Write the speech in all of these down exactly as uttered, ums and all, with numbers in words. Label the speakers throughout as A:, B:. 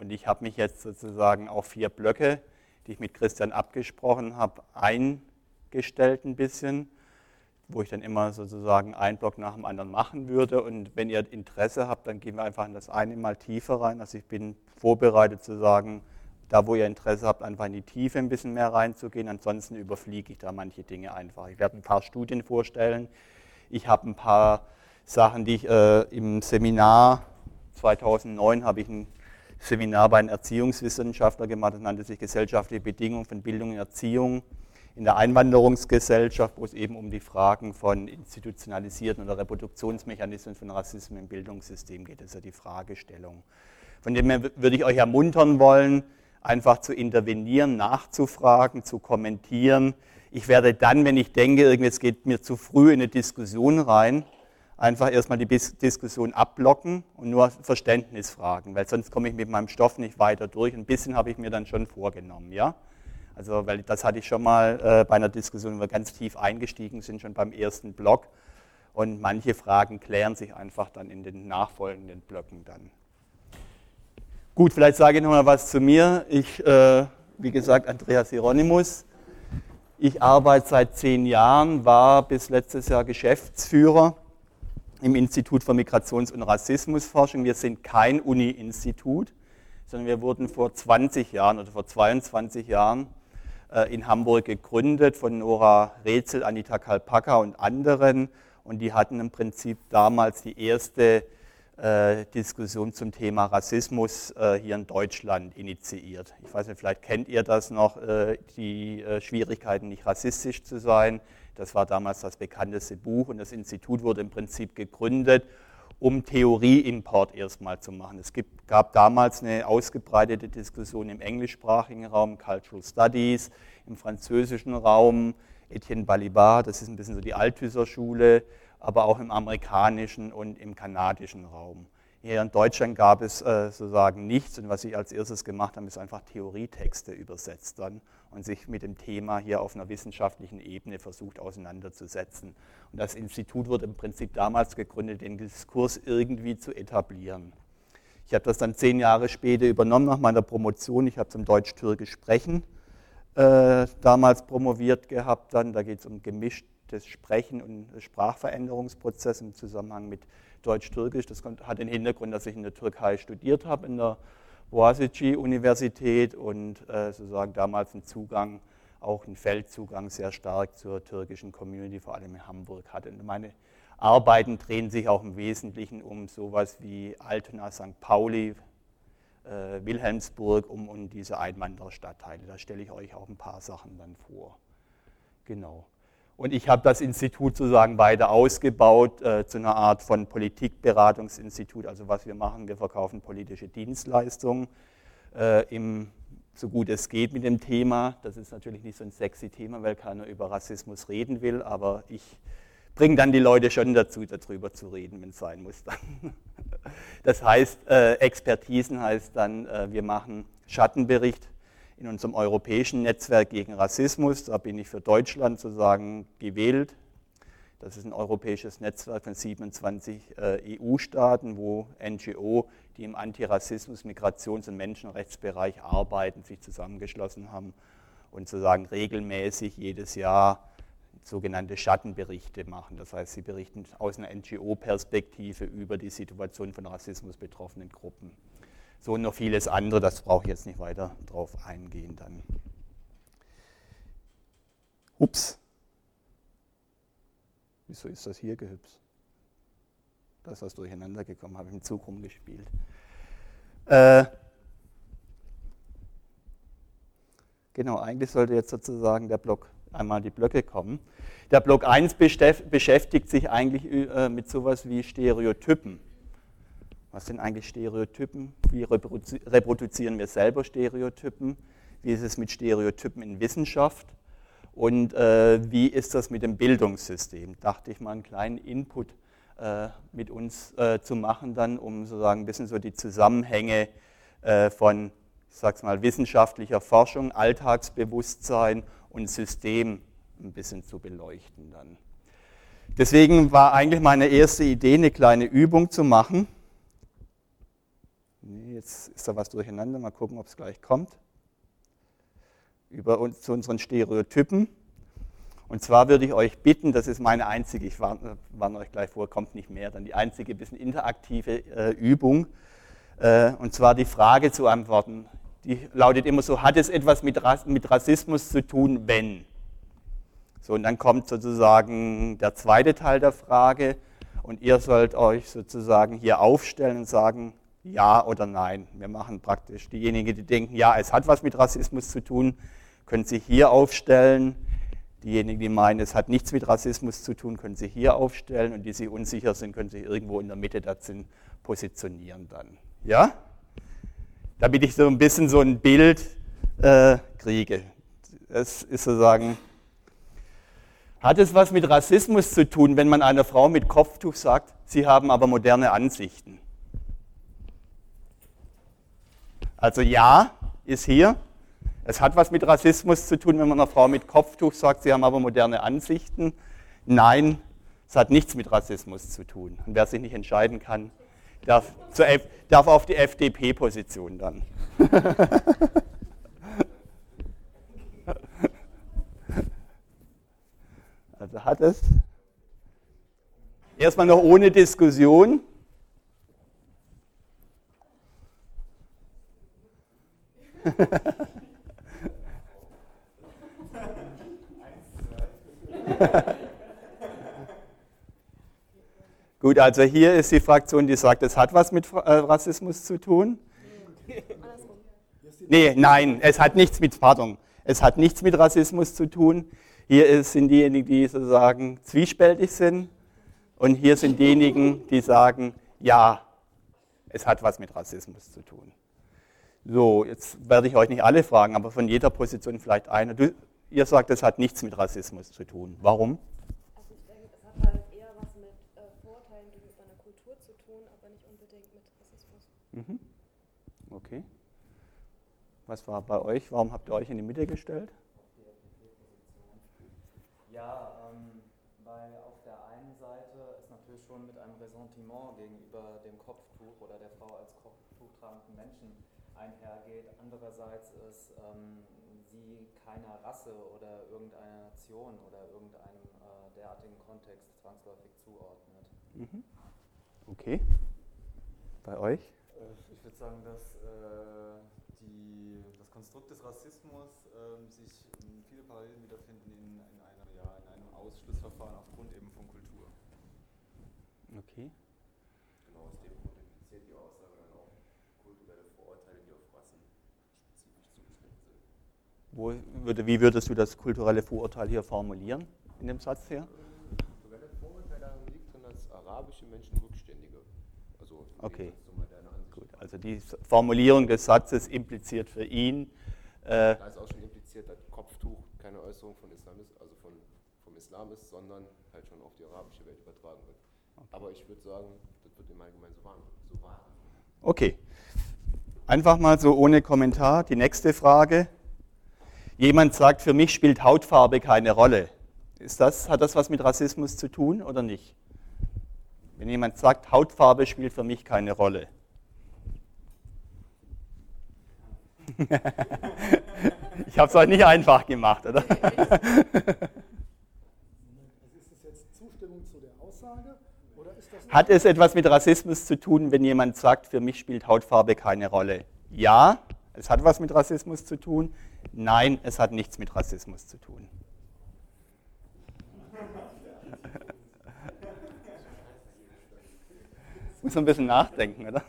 A: Und ich habe mich jetzt sozusagen auf vier Blöcke, die ich mit Christian abgesprochen habe, eingestellt ein bisschen, wo ich dann immer sozusagen einen Block nach dem anderen machen würde. Und wenn ihr Interesse habt, dann gehen wir einfach in das eine mal tiefer rein. Also ich bin vorbereitet zu sagen, da wo ihr Interesse habt, einfach in die Tiefe ein bisschen mehr reinzugehen. Ansonsten überfliege ich da manche Dinge einfach. Ich werde ein paar Studien vorstellen. Ich habe ein paar Sachen, die ich äh, im Seminar zweitausendneun habe ich ein Seminar bei einem Erziehungswissenschaftler gemacht, das nannte sich Gesellschaftliche Bedingungen von Bildung und Erziehung in der Einwanderungsgesellschaft, wo es eben um die Fragen von institutionalisierten oder Reproduktionsmechanismen von Rassismus im Bildungssystem geht. Das ist ja die Fragestellung. Von dem her würde ich euch ermuntern wollen, einfach zu intervenieren, nachzufragen, zu kommentieren. Ich werde dann, wenn ich denke, irgendwie es geht mir zu früh in eine Diskussion rein, einfach erstmal die Diskussion abblocken und nur Verständnis fragen, weil sonst komme ich mit meinem Stoff nicht weiter durch. Ein bisschen habe ich mir dann schon vorgenommen, ja. Also, weil das hatte ich schon mal äh, bei einer Diskussion, wo wir ganz tief eingestiegen sind, schon beim ersten Block. Und manche Fragen klären sich einfach dann in den nachfolgenden Blöcken dann. Gut, vielleicht sage ich noch mal was zu mir. Ich, äh, wie gesagt, Andreas Hieronymus. Ich arbeite seit zehn Jahren, war bis letztes Jahr Geschäftsführer im Institut für Migrations- und Rassismusforschung. Wir sind kein Uni-Institut, sondern wir wurden vor zwanzig Jahren oder vor zweiundzwanzig Jahren äh, in Hamburg gegründet von Nora Rätzel, Anita Kalpaka und anderen. Und die hatten im Prinzip damals die erste äh, Diskussion zum Thema Rassismus äh, hier in Deutschland initiiert. Ich weiß nicht, vielleicht kennt ihr das noch, äh, die äh, Schwierigkeiten, nicht rassistisch zu sein. Das war damals das bekannteste Buch und das Institut wurde im Prinzip gegründet, um Theorieimport erstmal zu machen. Es gibt, gab damals eine ausgebreitete Diskussion im englischsprachigen Raum, Cultural Studies, im französischen Raum, Etienne Balibar, das ist ein bisschen so die Althusser Schule, aber auch im amerikanischen und im kanadischen Raum. Hier in Deutschland gab es äh, sozusagen nichts und was ich als erstes gemacht habe, ist einfach Theorietexte übersetzt dann und sich mit dem Thema hier auf einer wissenschaftlichen Ebene versucht auseinanderzusetzen. Und das Institut wurde im Prinzip damals gegründet, den Diskurs irgendwie zu etablieren. Ich habe das dann zehn Jahre später übernommen nach meiner Promotion. Ich habe zum Deutsch-Türkisch Sprechen äh, damals promoviert gehabt. Dann, da geht es um gemischtes Sprechen und Sprachveränderungsprozess im Zusammenhang mit Deutsch-Türkisch. Das hat den Hintergrund, dass ich in der Türkei studiert habe, in der Boğaziçi-Universität und äh, sozusagen damals einen Zugang, auch einen Feldzugang sehr stark zur türkischen Community, vor allem in Hamburg hatte. Und meine Arbeiten drehen sich auch im Wesentlichen um sowas wie Altona, Sankt Pauli, äh, Wilhelmsburg, um, um diese Einwandererstadtteile. Da stelle ich euch auch ein paar Sachen dann vor. Genau. Und ich habe das Institut sozusagen weiter ausgebaut äh, zu einer Art von Politikberatungsinstitut. Also was wir machen, wir verkaufen politische Dienstleistungen äh, im, so gut es geht mit dem Thema. Das ist natürlich nicht so ein sexy Thema, weil keiner über Rassismus reden will, aber ich bringe dann die Leute schon dazu, darüber zu reden, wenn es sein muss dann. Das heißt, äh, Expertisen heißt dann, äh, wir machen Schattenbericht in unserem europäischen Netzwerk gegen Rassismus. Da bin ich für Deutschland sozusagen gewählt. Das ist ein europäisches Netzwerk von siebenundzwanzig äh, E U-Staaten, wo N G O, die im Antirassismus-, Migrations- und Menschenrechtsbereich arbeiten, sich zusammengeschlossen haben und sozusagen regelmäßig jedes Jahr sogenannte Schattenberichte machen. Das heißt, sie berichten aus einer N G O-Perspektive über die Situation von Rassismus betroffenen Gruppen. So und noch vieles andere, das brauche ich jetzt nicht weiter drauf eingehen dann. Ups. Wieso ist das hier gehüpft? Da ist was durcheinander gekommen, habe ich im Zug rumgespielt. Äh, genau, eigentlich sollte jetzt sozusagen der Block einmal die Blöcke kommen. Der Block eins beschäftigt sich eigentlich äh, mit sowas wie Stereotypen. Was sind eigentlich Stereotypen? Wie reproduzieren wir selber Stereotypen? Wie ist es mit Stereotypen in Wissenschaft? Und äh, wie ist das mit dem Bildungssystem? Dachte ich mal, einen kleinen Input äh, mit uns äh, zu machen, dann, um sozusagen ein bisschen so die Zusammenhänge äh, von, ich sag's mal, wissenschaftlicher Forschung, Alltagsbewusstsein und System ein bisschen zu beleuchten dann. Deswegen war eigentlich meine erste Idee, eine kleine Übung zu machen. Nee, jetzt ist da was durcheinander. Mal gucken, ob es gleich kommt. Über uns, zu unseren Stereotypen. Und zwar würde ich euch bitten, das ist meine einzige, ich warne, warne euch gleich vor, kommt nicht mehr, dann die einzige bisschen interaktive äh, Übung. Äh, und zwar die Frage zu antworten. Die lautet immer so, hat es etwas mit, Ras- mit Rassismus zu tun, wenn? So, und dann kommt sozusagen der zweite Teil der Frage und ihr sollt euch sozusagen hier aufstellen und sagen, ja oder nein. Wir machen praktisch diejenigen, die denken, ja, es hat was mit Rassismus zu tun, können sich hier aufstellen. Diejenigen, die meinen, es hat nichts mit Rassismus zu tun, können sich hier aufstellen und die sich unsicher sind, können sich irgendwo in der Mitte dazu positionieren dann. Ja? Damit ich so ein bisschen so ein Bild äh, kriege. Das ist sozusagen, hat es was mit Rassismus zu tun, wenn man einer Frau mit Kopftuch sagt, sie haben aber moderne Ansichten? Also ja, ist hier. Es hat was mit Rassismus zu tun, wenn man einer Frau mit Kopftuch sagt, sie haben aber moderne Ansichten. Nein, es hat nichts mit Rassismus zu tun. Und wer sich nicht entscheiden kann, darf, zur F, darf auf die F D P-Position dann. Also hat es erstmal noch ohne Diskussion. Gut, also hier ist die Fraktion, die sagt, es hat was mit äh, Rassismus zu tun. Nee, nein, es hat nichts mit, pardon, es hat nichts mit Rassismus zu tun. Hier ist, sind diejenigen, die sozusagen zwiespältig sind. Und hier sind diejenigen, die sagen, ja, es hat was mit Rassismus zu tun. So, jetzt werde ich euch nicht alle fragen, aber von jeder Position vielleicht eine. Du, ihr sagt, es hat nichts mit Rassismus zu tun. Warum?
B: Also ich denke, es hat halt eher was mit äh, Vorurteilen gegenüber einer Kultur zu tun, aber nicht unbedingt mit Rassismus.
A: Mhm. Okay. Was war bei euch? Warum habt ihr euch in die Mitte gestellt?
C: Ja, ähm, weil auf der einen Seite es natürlich schon mit einem Ressentiment gegenüber dem Kopftuch oder der Frau als Kopftuch tragenden Menschen einhergeht. Andererseits ist ähm, sie keiner Rasse oder irgendeiner Nation oder irgendeinem äh, derartigen Kontext zwangsläufig zuordnet.
A: Mhm. Okay. Bei euch?
D: Ich würde sagen, dass äh, die, das Konstrukt des Rassismus äh, sich in viele Parallelen wiederfinden in, in, einer, ja, in einem Ausschlussverfahren aufgrund eben von Kultur.
A: Okay.
E: Genau, aus dem Grund impliziert die Aussage dann auch kulturelle Vorurteile, die auf Rassen spezifisch zugeschnitten sind.
A: Wo würde, wie würdest du das kulturelle Vorurteil hier formulieren, in dem Satz hier?
E: Kulturelle Vorurteil darin liegt drin, dass arabische Menschen Rückständige, also im
A: Okay.
E: Gegensatz zu moderner Ansicht.
A: Gut, also die Formulierung des Satzes impliziert für ihn. Äh,
E: Da ist auch schon impliziert, dass Kopftuch keine Äußerung von Islam ist, also von, vom Islam ist, sondern halt schon auf die arabische Welt übertragen wird.
A: Okay.
E: Aber ich würde sagen, das wird im Allgemeinen so wahr. So wahr.
A: Okay. Einfach mal so ohne Kommentar. Die nächste Frage. Jemand sagt, für mich spielt Hautfarbe keine Rolle. Ist das, hat das was mit Rassismus zu tun oder nicht? Wenn jemand sagt, Hautfarbe spielt für mich keine Rolle. Ich habe es euch nicht einfach gemacht, oder?
F: Ist das jetzt Zustimmung zu der Aussage? Oder ist das
A: Hat es etwas mit Rassismus zu tun, wenn jemand sagt, für mich spielt Hautfarbe keine Rolle? Ja, es hat was mit Rassismus zu tun. Nein, es hat nichts mit Rassismus zu tun. Muss man ein bisschen nachdenken, oder?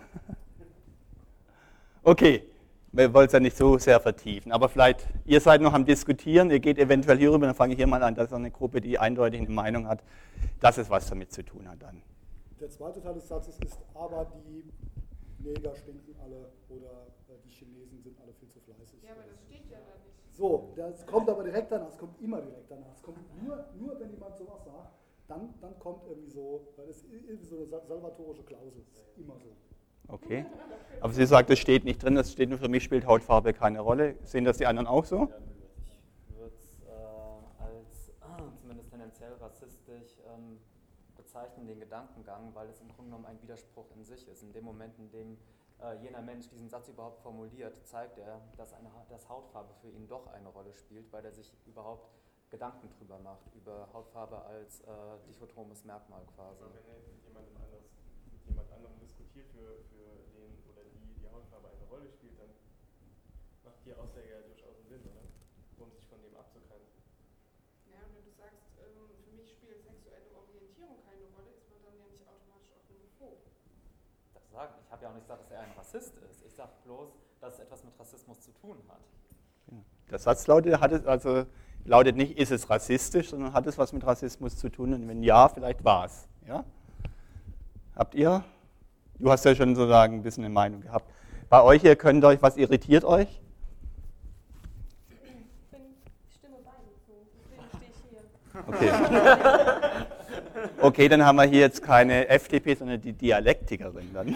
A: Okay, wir wollen es ja nicht so sehr vertiefen, aber vielleicht, ihr seid noch am Diskutieren, ihr geht eventuell hier rüber, dann fange ich hier mal an, das ist eine Gruppe, die eindeutig eine Meinung hat, dass es was damit zu tun hat dann.
F: Der zweite Teil des Satzes ist, aber die Neger stinken alle oder äh, die Chinesen sind alle viel zu fleißig.
B: Ja, aber das steht ja da nicht.
F: So, das kommt aber direkt danach, es kommt immer direkt danach. Es kommt nur, nur wenn jemand sowas sagt, dann, dann kommt irgendwie so, weil das ist irgendwie so eine salvatorische Klausel, das ist immer so.
A: Okay, aber sie sagt, es steht nicht drin, es steht nur, für mich spielt Hautfarbe keine Rolle. Sehen das die anderen auch so?
C: Ich würde es äh, als ah, zumindest tendenziell rassistisch ähm, bezeichnen, den Gedankengang, weil es im Grunde genommen ein Widerspruch in sich ist. In dem Moment, in dem äh, jener Mensch diesen Satz überhaupt formuliert, zeigt er, dass, eine, dass Hautfarbe für ihn doch eine Rolle spielt, weil er sich überhaupt Gedanken drüber macht, über Hautfarbe als äh, dichotomes Merkmal quasi.
G: Aber wenn er mit jemand anders, mit jemand anderem diskutiert, für, für den oder die die Hautfarbe eine Rolle spielt, dann macht die Aussage ja durchaus Sinn, oder? Um sich von dem abzugrenzen.
B: Ja, und wenn du sagst, ähm, für mich spielt sexuelle Orientierung keine Rolle, ist man dann ja nicht automatisch auch homophob.
C: Das sagen. Ich habe ja auch nicht gesagt, dass er ein Rassist ist. Ich sage bloß, dass es etwas mit Rassismus zu tun hat.
A: Der Satz lautet, hat es also, lautet nicht, ist es rassistisch, sondern hat es was mit Rassismus zu tun? Und wenn ja, vielleicht war es. Ja? Habt ihr? Du hast ja schon sozusagen ein bisschen eine Meinung gehabt. Bei euch hier könnt ihr euch, was irritiert euch?
B: Ich bin, ich stimme beide zu, deswegen stehe ich hier.
A: Okay. Okay, dann haben wir hier jetzt keine F D P, sondern die Dialektikerin dann.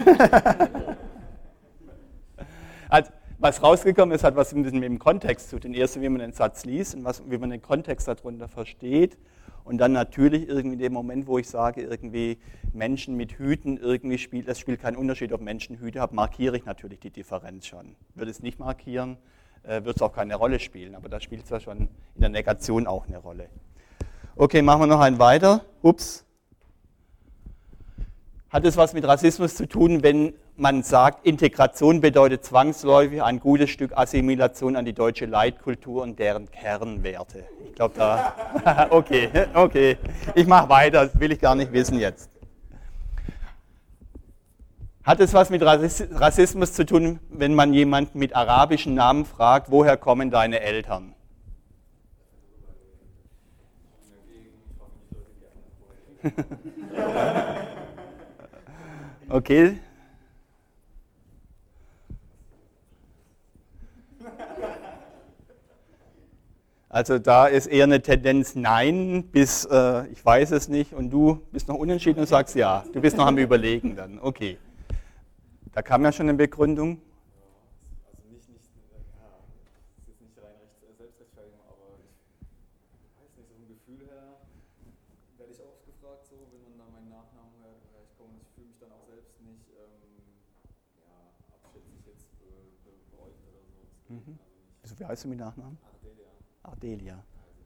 A: Also, was rausgekommen ist, hat was ein bisschen mit dem Kontext zu tun. Erst, wie man den Satz liest und was, wie man den Kontext darunter versteht. Und dann natürlich irgendwie in dem Moment, wo ich sage, irgendwie Menschen mit Hüten, irgendwie spielt, das spielt keinen Unterschied, ob Menschen Hüte haben, markiere ich natürlich die Differenz schon. Würde es nicht markieren, äh, wird es auch keine Rolle spielen. Aber da spielt es ja schon in der Negation auch eine Rolle. Okay, machen wir noch einen weiter. Ups. Hat es was mit Rassismus zu tun, wenn man sagt, Integration bedeutet zwangsläufig ein gutes Stück Assimilation an die deutsche Leitkultur und deren Kernwerte? Ich glaube da, okay, okay, ich mache weiter, das will ich gar nicht wissen jetzt. Hat es was mit Rassismus zu tun, wenn man jemanden mit arabischen Namen fragt, woher kommen deine Eltern? Okay. Also da ist eher eine Tendenz Nein bis äh, ich weiß es nicht und du bist noch unentschieden und sagst ja. Du bist noch am Überlegen dann. Okay. Da kam ja schon eine Begründung.
D: Also nicht, nicht, ja, das ist jetzt nicht rein recht, Selbstrechtfertigung, aber ich weiß nicht, so vom Gefühl her werde ich oft gefragt, so, wenn man dann meinen Nachnamen hört, woher ich komme, und ich fühle mich dann auch selbst nicht ähm, ja, abschätzig jetzt be, be, beäugt oder so.
A: Mhm. Also wie heißt du mit Nachnamen?
D: Ardelia.
A: Ardelia.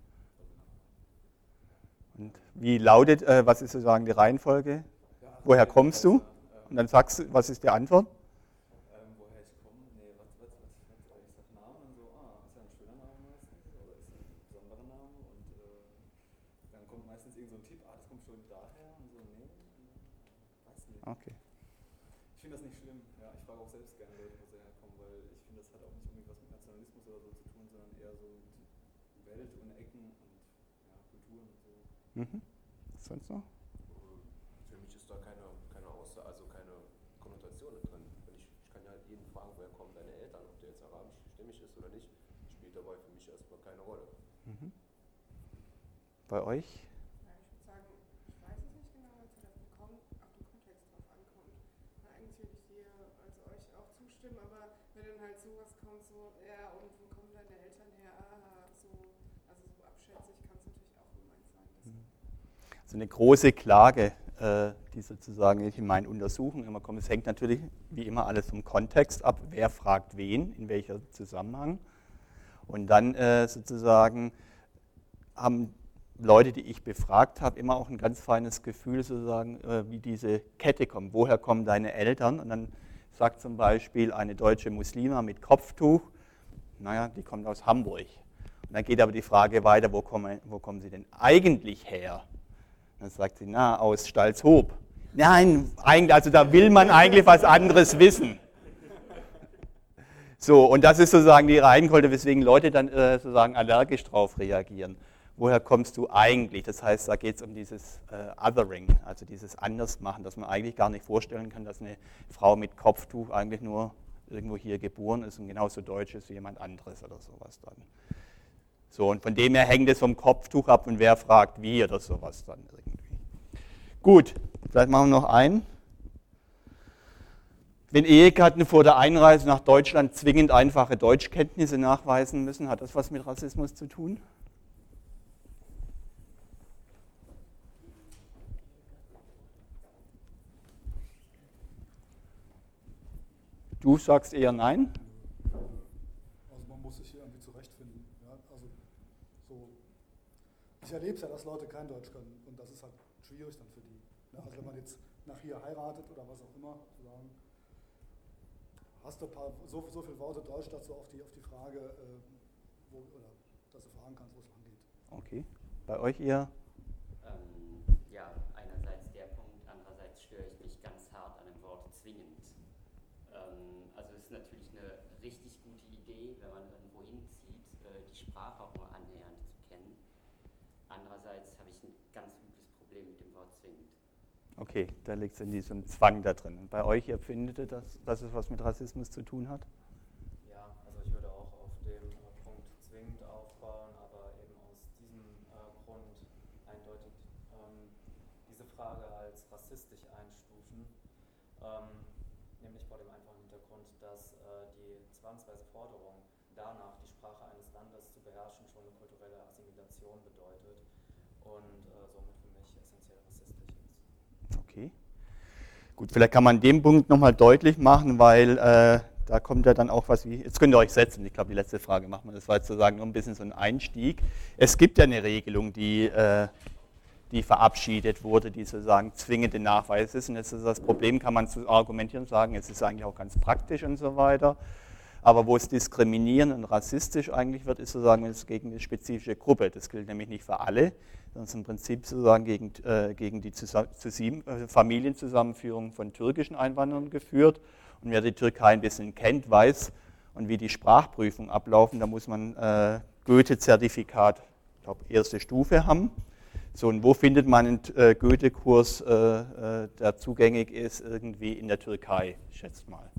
A: Und wie lautet, äh, was ist sozusagen die Reihenfolge?
D: Ja,
A: woher kommst du? Und dann sagst du, was ist die Antwort?
D: Ähm, woher ich komme? Nee, was, was, was, was, ich sag Namen und so, ah, ist ja ein schöner Name meistens, oder ist ein besonderer Name und äh, dann kommt meistens irgend so ein Tipp, ah, das kommt schon daher und so, nee, weiß nicht.
A: Okay.
D: Ich finde das nicht schlimm, ja, ich frage auch selbst gerne Leute, wo sie herkommen, weil ich finde, das hat auch nicht unbedingt was mit Nationalismus oder so zu tun, sondern eher so mit Welt und Ecken und ja, Kulturen und so.
A: Mhm. Was sonst noch?
E: Für mich ist da keine, keine Aussage, also keine Konnotation drin. Wenn ich, ich kann ja jeden fragen, woher kommen deine Eltern, ob der jetzt arabisch-stämmig ist oder nicht, spielt dabei für mich erstmal keine Rolle.
A: Mhm. Bei euch?
B: Ja, ich würde sagen, ich weiß es nicht genau, weil es halt auf den Kontext drauf ankommt. Na, eigentlich würde ich dir, also euch auch zustimmen, aber wenn dann halt sowas kommt, so, ja, und wo kommen deine Eltern her? Ah, so, also so abschätzig kann es natürlich auch gemeint sein.
A: So eine große Klage, äh, die sozusagen in meinen Untersuchungen immer kommt. Es hängt natürlich wie immer alles vom Kontext ab, wer fragt wen, in welcher Zusammenhang. Und dann äh, sozusagen haben Leute, die ich befragt habe, immer auch ein ganz feines Gefühl, sozusagen, äh, wie diese Kette kommt. Woher kommen deine Eltern? Und dann sagt zum Beispiel eine deutsche Muslima mit Kopftuch, naja, die kommt aus Hamburg. Und dann geht aber die Frage weiter, wo kommen, wo kommen sie denn eigentlich her? Dann sagt sie, na, aus Stalzhoop. Nein, eigentlich, also da will man eigentlich was anderes wissen. So, und das ist sozusagen die Reihenfolge, weswegen Leute dann äh, sozusagen allergisch drauf reagieren. Woher kommst du eigentlich? Das heißt, da geht es um dieses äh, Othering, also dieses Andersmachen, dass man eigentlich gar nicht vorstellen kann, dass eine Frau mit Kopftuch eigentlich nur irgendwo hier geboren ist und genauso deutsch ist wie jemand anderes oder sowas dann. So, und von dem her hängt es vom Kopftuch ab und wer fragt wie oder sowas dann irgendwie. Gut, vielleicht machen wir noch einen. Wenn Ehegatten vor der Einreise nach Deutschland zwingend einfache Deutschkenntnisse nachweisen müssen, hat das was mit Rassismus zu tun? Du sagst eher nein?
F: Also man muss sich hier irgendwie zurechtfinden. Ja? Also so, ich erlebe es ja, dass Leute kein Deutsch können und das ist halt schwierig dann für die. Ja? Also wenn man jetzt nach hier heiratet oder was auch immer, sagen, hast du ein paar, so, so viele Worte Deutsch dazu auf die, auf die Frage, äh, wo, oder dass du fragen kannst, wo es lang geht.
A: Okay. Bei euch eher?
H: Ähm, ja, einerseits der Punkt, andererseits störe ich mich ganz hart an dem Wort zwingend. Ähm, also es ist natürlich eine richtig gute Idee, wenn man irgendwo hinzieht, äh, die Sprache auch nur annähernd zu kennen. Andererseits habe ich ein ganz übles Problem mit dem Wort zwingend.
A: Okay, da liegt es in diesem Zwang da drin. Und bei euch, ihr findet ihr, dass, dass es was mit Rassismus zu tun hat?
C: Ja, also ich würde auch auf dem äh, Punkt zwingend aufbauen, aber eben aus diesem äh, Grund eindeutig ähm, diese Frage als rassistisch einstufen, ähm, nämlich vor dem einfachen Hintergrund, dass äh, die zwangsweise Forderung danach, die Sprache eines Landes zu beherrschen, schon eine kulturelle Assimilation bedeutet und äh, somit für mich essentiell rassistisch ist.
A: Okay. Gut, vielleicht kann man den Punkt nochmal deutlich machen, weil äh, da kommt ja dann auch was wie, jetzt könnt ihr euch setzen, ich glaube die letzte Frage machen wir, das war jetzt sozusagen nur ein bisschen so ein Einstieg. Es gibt ja eine Regelung, die, äh, die verabschiedet wurde, die sozusagen zwingende Nachweis ist und jetzt ist das Problem, kann man zu argumentieren und sagen, es ist eigentlich auch ganz praktisch und so weiter. Aber wo es diskriminierend und rassistisch eigentlich wird, ist sozusagen es gegen eine spezifische Gruppe. Das gilt nämlich nicht für alle, sondern es ist im Prinzip sozusagen gegen, äh, gegen die Zusa- Zusim- äh, Familienzusammenführung von türkischen Einwanderern geführt. Und wer die Türkei ein bisschen kennt, weiß, und wie die Sprachprüfungen ablaufen, da muss man äh, Goethe-Zertifikat, ich glaube, erste Stufe haben. So, und wo findet man einen äh, Goethe-Kurs, äh, äh, der zugänglich ist, irgendwie in der Türkei, schätzt mal.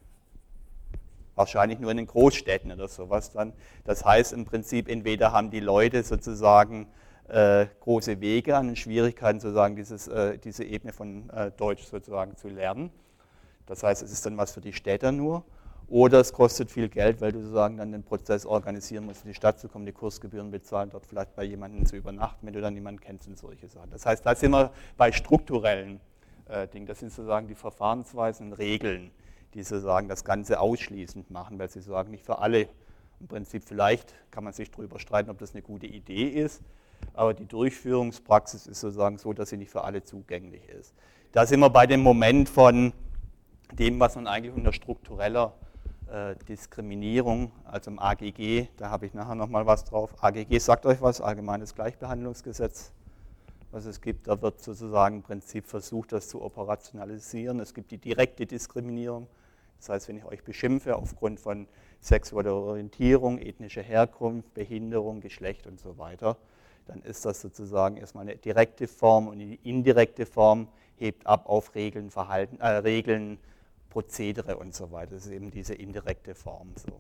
A: Wahrscheinlich nur in den Großstädten oder sowas dann. Das heißt im Prinzip, entweder haben die Leute sozusagen äh, große Wege an Schwierigkeiten, sozusagen dieses, äh, diese Ebene von äh, Deutsch sozusagen zu lernen. Das heißt, es ist dann was für die Städter nur. Oder es kostet viel Geld, weil du sozusagen dann den Prozess organisieren musst, in die Stadt zu kommen, die Kursgebühren bezahlen, dort vielleicht bei jemandem zu übernachten, wenn du dann jemanden kennst und solche Sachen. Das heißt, da sind wir bei strukturellen äh, Dingen. Das sind sozusagen die Verfahrensweisen und Regeln, die sozusagen das Ganze ausschließend machen, weil sie sagen, nicht für alle. Im Prinzip vielleicht kann man sich darüber streiten, ob das eine gute Idee ist, aber die Durchführungspraxis ist sozusagen so, dass sie nicht für alle zugänglich ist. Da sind wir bei dem Moment von dem, was man eigentlich unter struktureller äh, Diskriminierung, also im A G G, da habe ich nachher nochmal was drauf. A G G sagt euch was, Allgemeines Gleichbehandlungsgesetz, was es gibt. Da wird sozusagen im Prinzip versucht, das zu operationalisieren. Es gibt die direkte Diskriminierung. Das heißt, wenn ich euch beschimpfe aufgrund von sexueller Orientierung, ethnischer Herkunft, Behinderung, Geschlecht und so weiter, dann ist das sozusagen erstmal eine direkte Form und die indirekte Form hebt ab auf Regeln, Verhalten, äh, Regeln, Prozedere und so weiter. Das ist eben diese indirekte Form. So.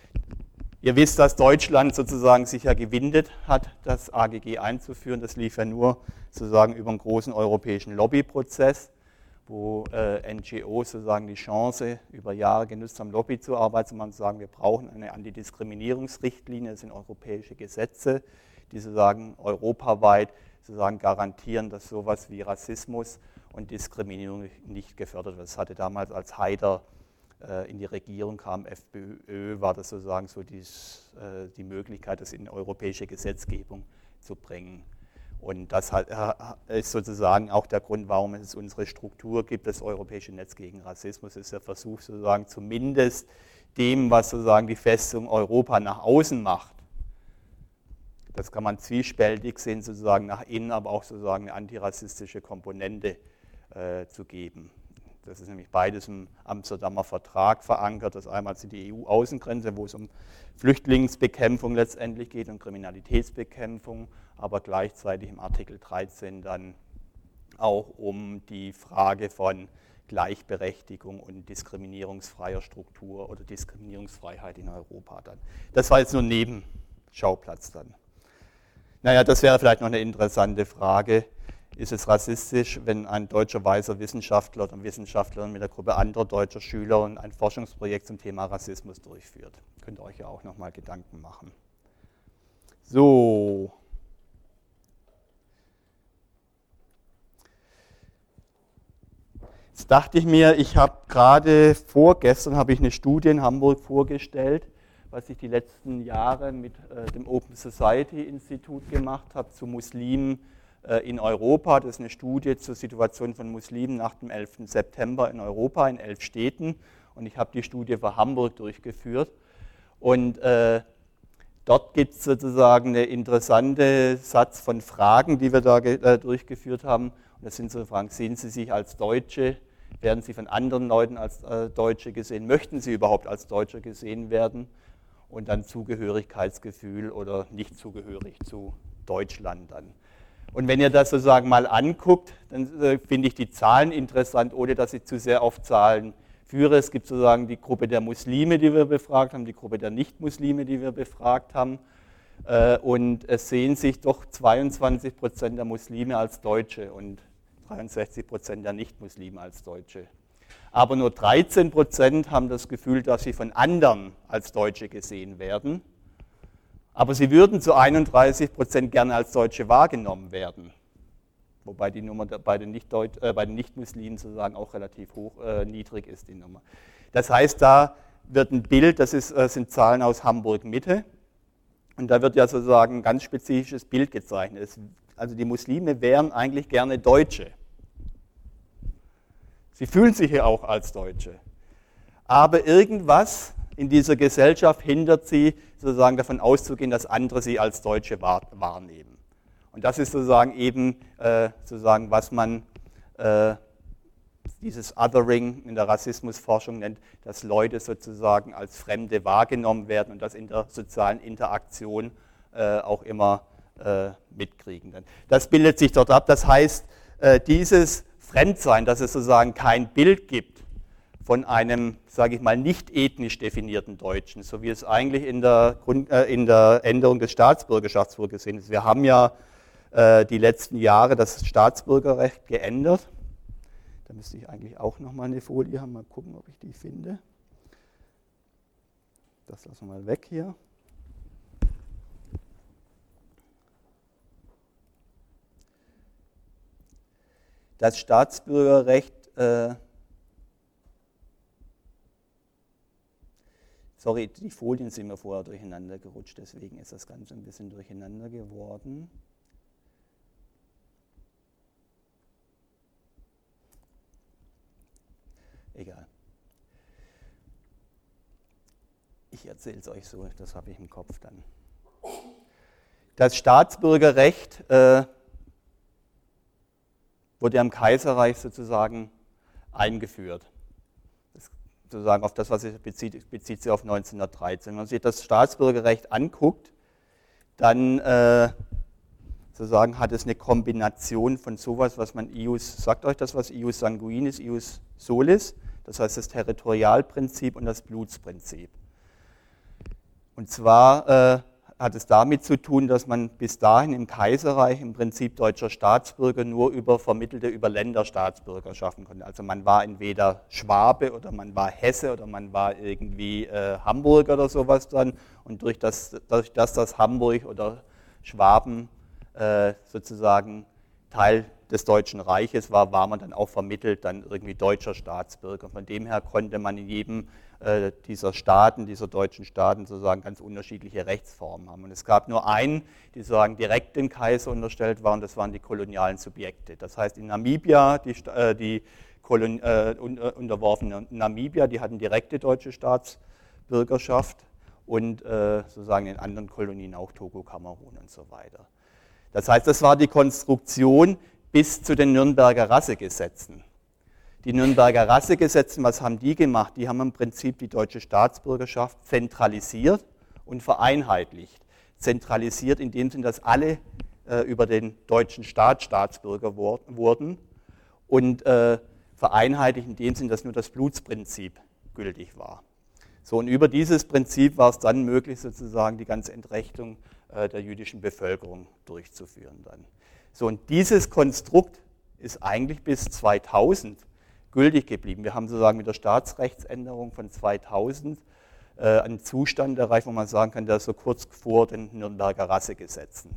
A: Ihr wisst, dass Deutschland sozusagen sich ja gewindet hat, das A G G einzuführen. Das lief ja nur sozusagen über einen großen europäischen Lobbyprozess, wo äh, N G Os sozusagen die Chance über Jahre genutzt haben, Lobby zu arbeiten, um zu sagen, wir brauchen eine Antidiskriminierungsrichtlinie, das sind europäische Gesetze, die sozusagen europaweit sozusagen garantieren, dass sowas wie Rassismus und Diskriminierung nicht gefördert wird. Das hatte damals, als Haider äh, in die Regierung kam, FPÖ, war das sozusagen so dies, äh, die Möglichkeit, das in europäische Gesetzgebung zu bringen. Und das hat, ist sozusagen auch der Grund, warum es unsere Struktur gibt, das Europäische Netz gegen Rassismus, ist der Versuch sozusagen zumindest dem, was sozusagen die Festung Europa nach außen macht. Das kann man zwiespältig sehen, sozusagen nach innen, aber auch sozusagen eine antirassistische Komponente äh, zu geben. Das ist nämlich beides im Amsterdamer Vertrag verankert. Das einmal sind die E U-Außengrenze, wo es um Flüchtlingsbekämpfung letztendlich geht und Kriminalitätsbekämpfung, aber gleichzeitig im Artikel dreizehn dann auch um die Frage von Gleichberechtigung und diskriminierungsfreier Struktur oder Diskriminierungsfreiheit in Europa dann. Das war jetzt nur ein Nebenschauplatz dann. Naja, das wäre vielleicht noch eine interessante Frage. Ist es rassistisch, wenn ein deutscher weißer Wissenschaftler oder Wissenschaftlerin mit einer Gruppe anderer deutscher Schüler ein Forschungsprojekt zum Thema Rassismus durchführt? Könnt ihr euch ja auch nochmal Gedanken machen. So. Jetzt dachte ich mir, ich habe gerade vorgestern habe ich eine Studie in Hamburg vorgestellt, was ich die letzten Jahre mit äh, dem Open Society Institut gemacht habe zu Muslimen äh, in Europa. Das ist eine Studie zur Situation von Muslimen nach dem elften September in Europa in elf Städten. Und ich habe die Studie für Hamburg durchgeführt. Und äh, dort gibt es sozusagen einen interessanten Satz von Fragen, die wir da äh, durchgeführt haben. Und das sind so Fragen: Sehen Sie sich als Deutsche? Werden Sie von anderen Leuten als äh, Deutsche gesehen? Möchten Sie überhaupt als Deutsche gesehen werden? Und dann Zugehörigkeitsgefühl oder nicht zugehörig zu Deutschland dann. Und wenn ihr das sozusagen mal anguckt, dann äh, finde ich die Zahlen interessant, ohne dass ich zu sehr auf Zahlen führe. Es gibt sozusagen die Gruppe der Muslime, die wir befragt haben, die Gruppe der Nicht-Muslime, die wir befragt haben. Äh, und es sehen sich doch zweiundzwanzig Prozent der Muslime als Deutsche und dreiundsechzig Prozent der Nicht-Muslime als Deutsche. Aber nur dreizehn Prozent haben das Gefühl, dass sie von anderen als Deutsche gesehen werden. Aber sie würden zu einunddreißig Prozent gerne als Deutsche wahrgenommen werden. Wobei die Nummer bei den Nicht-Muslimen sozusagen auch relativ hoch, äh, niedrig ist, die Nummer. Das heißt, da wird ein Bild, das ist, äh, sind Zahlen aus Hamburg-Mitte, und da wird ja sozusagen ein ganz spezifisches Bild gezeichnet. Es, also die Muslime wären eigentlich gerne Deutsche. Sie fühlen sich ja auch als Deutsche. Aber irgendwas in dieser Gesellschaft hindert sie, sozusagen davon auszugehen, dass andere sie als Deutsche wahrnehmen. Und das ist sozusagen eben, äh, sozusagen, was man äh, dieses Othering in der Rassismusforschung nennt, dass Leute sozusagen als Fremde wahrgenommen werden und das in der sozialen Interaktion äh, auch immer äh, mitkriegen. Das bildet sich dort ab. Das heißt, äh, dieses Fremdsein, dass es sozusagen kein Bild gibt von einem, sage ich mal, nicht ethnisch definierten Deutschen, so wie es eigentlich in der, Grund, äh, in der Änderung des Staatsbürgerschafts vorgesehen ist. Wir haben ja äh, die letzten Jahre das Staatsbürgerrecht geändert. Da müsste ich eigentlich auch nochmal eine Folie haben, mal gucken, ob ich die finde. Das lassen wir mal weg hier. Das Staatsbürgerrecht, äh, sorry, die Folien sind mir vorher durcheinander gerutscht, deswegen ist das Ganze ein bisschen durcheinander geworden. Egal. Ich erzähle es euch so, das habe ich im Kopf dann. Das Staatsbürgerrecht äh, wurde im Kaiserreich sozusagen eingeführt. Das, sozusagen auf das, was es bezieht, bezieht sich auf neunzehnhundertdreizehn. Wenn man sich das Staatsbürgerrecht anguckt, dann äh, sozusagen hat es eine Kombination von sowas, was man ius, sagt euch das was, ius sanguinis, ius solis, das heißt das Territorialprinzip und das Blutsprinzip. Und zwar äh, hat es damit zu tun, dass man bis dahin im Kaiserreich im Prinzip deutscher Staatsbürger nur über vermittelte Überländerstaatsbürger schaffen konnte. Also man war entweder Schwabe oder man war Hesse oder man war irgendwie äh, Hamburger oder sowas dann. Und durch das, dadurch, dass das Hamburg oder Schwaben äh, sozusagen Teil des Deutschen Reiches war, war man dann auch vermittelt dann irgendwie deutscher Staatsbürger. Von dem her konnte man in jedem äh, dieser Staaten, dieser deutschen Staaten sozusagen ganz unterschiedliche Rechtsformen haben. Und es gab nur einen, die sozusagen direkt dem Kaiser unterstellt waren, das waren die kolonialen Subjekte. Das heißt in Namibia, die, äh, die Kolon, äh, unterworfenen Namibia, die hatten direkte deutsche Staatsbürgerschaft und äh, sozusagen in anderen Kolonien auch Togo, Kamerun und so weiter. Das heißt, das war die Konstruktion bis zu den Nürnberger Rassegesetzen. Die Nürnberger Rassegesetze, was haben die gemacht? Die haben im Prinzip die deutsche Staatsbürgerschaft zentralisiert und vereinheitlicht. Zentralisiert in dem Sinn, dass alle äh, über den deutschen Staat Staatsbürger wurden und äh, vereinheitlicht in dem Sinn, dass nur das Blutsprinzip gültig war. So, und über dieses Prinzip war es dann möglich, sozusagen die ganze Entrechtung äh, der jüdischen Bevölkerung durchzuführen dann. So, und dieses Konstrukt ist eigentlich bis zweitausend gültig geblieben. Wir haben sozusagen mit der Staatsrechtsänderung von zweitausend äh, einen Zustand erreicht, wo man sagen kann, der ist so kurz vor den Nürnberger Rassegesetzen.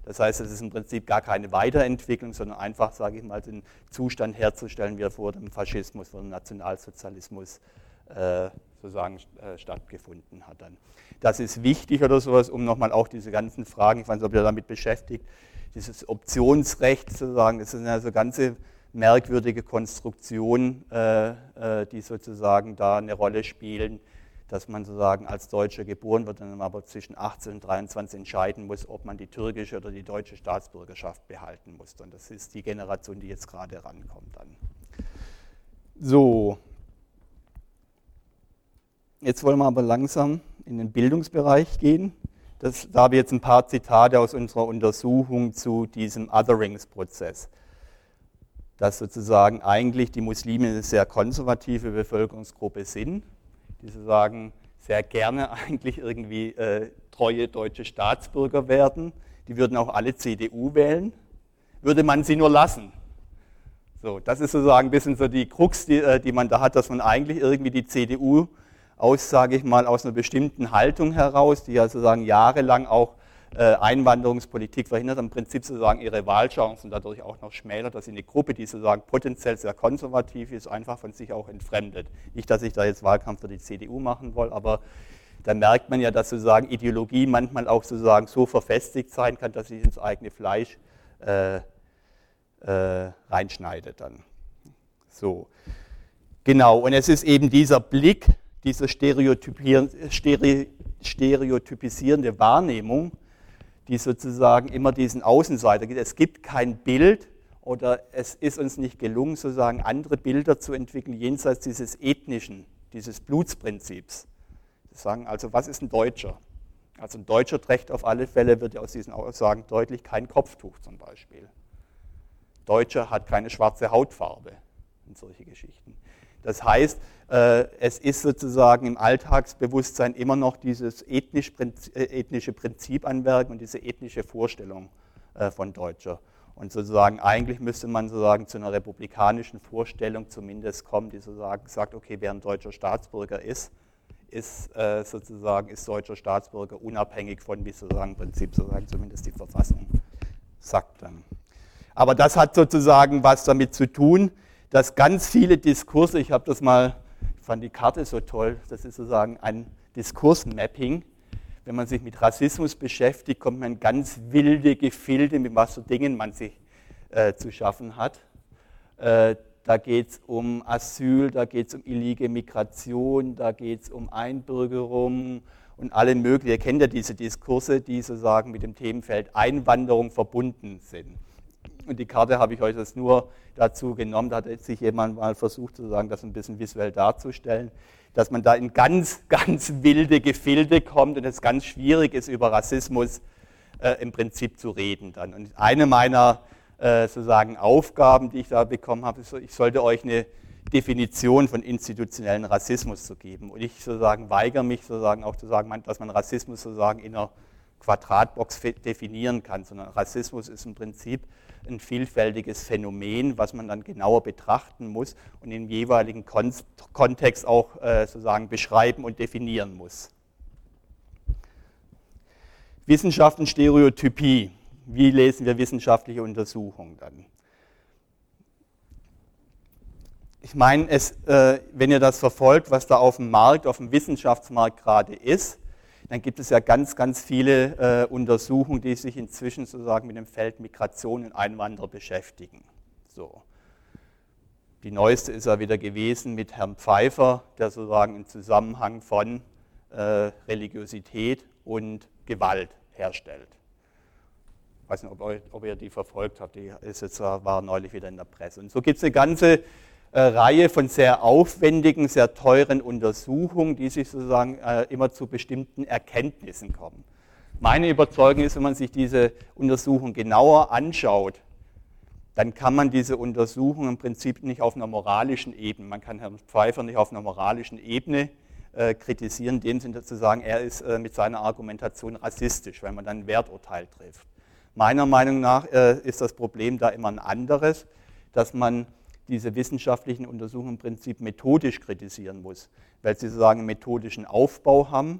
A: Das heißt, es ist im Prinzip gar keine Weiterentwicklung, sondern einfach, sage ich mal, den Zustand herzustellen, wie er vor dem Faschismus, vor dem Nationalsozialismus äh, sozusagen äh, stattgefunden hat. Dann. Das ist wichtig oder sowas, um nochmal auch diese ganzen Fragen, ich weiß nicht, ob ihr damit beschäftigt, dieses Optionsrecht sozusagen, das ist eine so ganze merkwürdige Konstruktion, äh, äh, die sozusagen da eine Rolle spielen, dass man sozusagen als Deutscher geboren wird und dann aber zwischen achtzehn und dreiundzwanzig entscheiden muss, ob man die türkische oder die deutsche Staatsbürgerschaft behalten muss. Und das ist die Generation, die jetzt gerade rankommt dann. So, jetzt wollen wir aber langsam in den Bildungsbereich gehen. Das, da habe ich jetzt ein paar Zitate aus unserer Untersuchung zu diesem Otheringsprozess. Dass sozusagen eigentlich die Muslime eine sehr konservative Bevölkerungsgruppe sind, die sozusagen sehr gerne eigentlich irgendwie äh, treue deutsche Staatsbürger werden. Die würden auch alle C D U wählen, würde man sie nur lassen. So, das ist sozusagen ein bisschen so die Krux, die, äh, die man da hat, dass man eigentlich irgendwie die C D U aus, sage ich mal, aus einer bestimmten Haltung heraus, die ja sozusagen jahrelang auch äh, Einwanderungspolitik verhindert, im Prinzip sozusagen ihre Wahlchancen dadurch auch noch schmälert, dass sie eine Gruppe, die sozusagen potenziell sehr konservativ ist, einfach von sich auch entfremdet. Nicht, dass ich da jetzt Wahlkampf für die C D U machen will, aber da merkt man ja, dass sozusagen Ideologie manchmal auch sozusagen so verfestigt sein kann, dass sie ins eigene Fleisch äh, äh, reinschneidet dann. So, genau, und es ist eben dieser Blick, diese stereotypisierende Wahrnehmung, die sozusagen immer diesen Außenseiter gibt. Es gibt kein Bild oder es ist uns nicht gelungen, sozusagen andere Bilder zu entwickeln, jenseits dieses ethnischen, dieses Blutsprinzips. Sie sagen also, was ist ein Deutscher? Also ein Deutscher trägt auf alle Fälle, wird ja aus diesen Aussagen deutlich, kein Kopftuch zum Beispiel. Deutscher hat keine schwarze Hautfarbe und solche Geschichten. Das heißt, es ist sozusagen im Alltagsbewusstsein immer noch dieses ethnische Prinzip anwirken und diese ethnische Vorstellung von Deutscher. Und sozusagen eigentlich müsste man sozusagen zu einer republikanischen Vorstellung zumindest kommen, die sozusagen sagt, okay, wer ein deutscher Staatsbürger ist, ist sozusagen ist deutscher Staatsbürger unabhängig von, wie sozusagen im Prinzip sozusagen zumindest die Verfassung sagt dann. Aber das hat sozusagen was damit zu tun, dass ganz viele Diskurse, ich habe das mal, ich fand die Karte so toll, das ist sozusagen ein Diskursmapping. Wenn man sich mit Rassismus beschäftigt, kommt man in ganz wilde Gefilde, mit was für Dingen man sich äh, zu schaffen hat. Äh, da geht es um Asyl, da geht es um illegale Migration, da geht es um Einbürgerung und alle möglichen. Ihr kennt ja diese Diskurse, die sozusagen mit dem Themenfeld Einwanderung verbunden sind. Und die Karte habe ich euch jetzt nur dazu genommen, da hat sich jemand mal versucht, sozusagen das ein bisschen visuell darzustellen, dass man da in ganz, ganz wilde Gefilde kommt und es ganz schwierig ist, über Rassismus äh, im Prinzip zu reden dann. Und eine meiner äh, sozusagen Aufgaben, die ich da bekommen habe, ist, ich sollte euch eine Definition von institutionellen Rassismus zu geben. Und ich sozusagen weigere mich sozusagen auch zu sagen, dass man Rassismus sozusagen in einer Quadratbox definieren kann, sondern Rassismus ist im Prinzip ein vielfältiges Phänomen, was man dann genauer betrachten muss und im jeweiligen Kon- Kontext auch äh, sozusagen beschreiben und definieren muss. Wissenschaft und Stereotypie. Wie lesen wir wissenschaftliche Untersuchungen dann? Ich meine, es, äh, wenn ihr das verfolgt, was da auf dem Markt, auf dem Wissenschaftsmarkt gerade ist, dann gibt es ja ganz, ganz viele äh, Untersuchungen, die sich inzwischen sozusagen mit dem Feld Migration und Einwanderer beschäftigen. So. Die neueste ist ja wieder gewesen mit Herrn Pfeiffer, der sozusagen einen Zusammenhang von äh, Religiosität und Gewalt herstellt. Ich weiß nicht, ob, euch, ob ihr die verfolgt habt, die ist jetzt, war neulich wieder in der Presse. Und so gibt es eine ganze Reihe von sehr aufwendigen, sehr teuren Untersuchungen, die sich sozusagen äh, immer zu bestimmten Erkenntnissen kommen. Meine Überzeugung ist, wenn man sich diese Untersuchung genauer anschaut, dann kann man diese Untersuchung im Prinzip nicht auf einer moralischen Ebene, man kann Herrn Pfeiffer nicht auf einer moralischen Ebene äh, kritisieren, in dem Sinne zu sagen, er ist äh, mit seiner Argumentation rassistisch, weil man dann ein Werturteil trifft. Meiner Meinung nach äh, ist das Problem da immer ein anderes, dass man diese wissenschaftlichen Untersuchungen im Prinzip methodisch kritisieren muss, weil sie sozusagen einen methodischen Aufbau haben,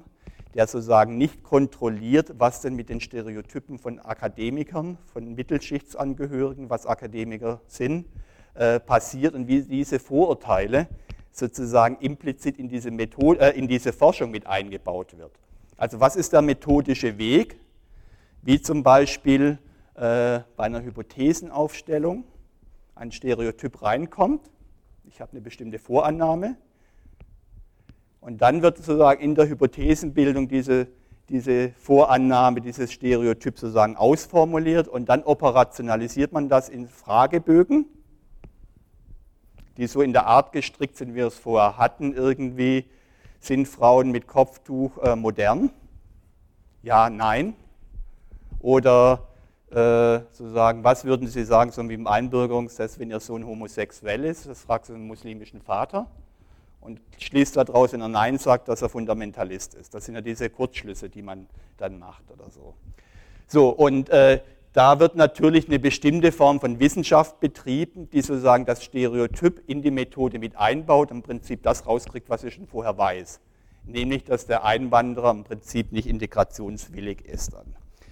A: der sozusagen nicht kontrolliert, was denn mit den Stereotypen von Akademikern, von Mittelschichtsangehörigen, was Akademiker sind, äh, passiert und wie diese Vorurteile sozusagen implizit in diese, Methode, äh, in diese Forschung mit eingebaut wird. Also was ist der methodische Weg, wie zum Beispiel äh, bei einer Hypothesenaufstellung ein Stereotyp reinkommt. Ich habe eine bestimmte Vorannahme und dann wird sozusagen in der Hypothesenbildung diese, diese Vorannahme, dieses Stereotyp sozusagen ausformuliert und dann operationalisiert man das in Fragebögen, die so in der Art gestrickt sind, wie wir es vorher hatten, irgendwie, sind Frauen mit Kopftuch äh, modern? Ja, nein. Oder äh, sozusagen, was würden Sie sagen, so wie im Einbürgerungstest, wenn Ihr Sohn homosexuell ist? Das fragt Sie einen muslimischen Vater und schließt daraus, wenn er Nein sagt, dass er Fundamentalist ist. Das sind ja diese Kurzschlüsse, die man dann macht oder so. So, und äh, da wird natürlich eine bestimmte Form von Wissenschaft betrieben, die sozusagen das Stereotyp in die Methode mit einbaut und im Prinzip das rauskriegt, was ich schon vorher weiß. Nämlich, dass der Einwanderer im Prinzip nicht integrationswillig ist. Dann.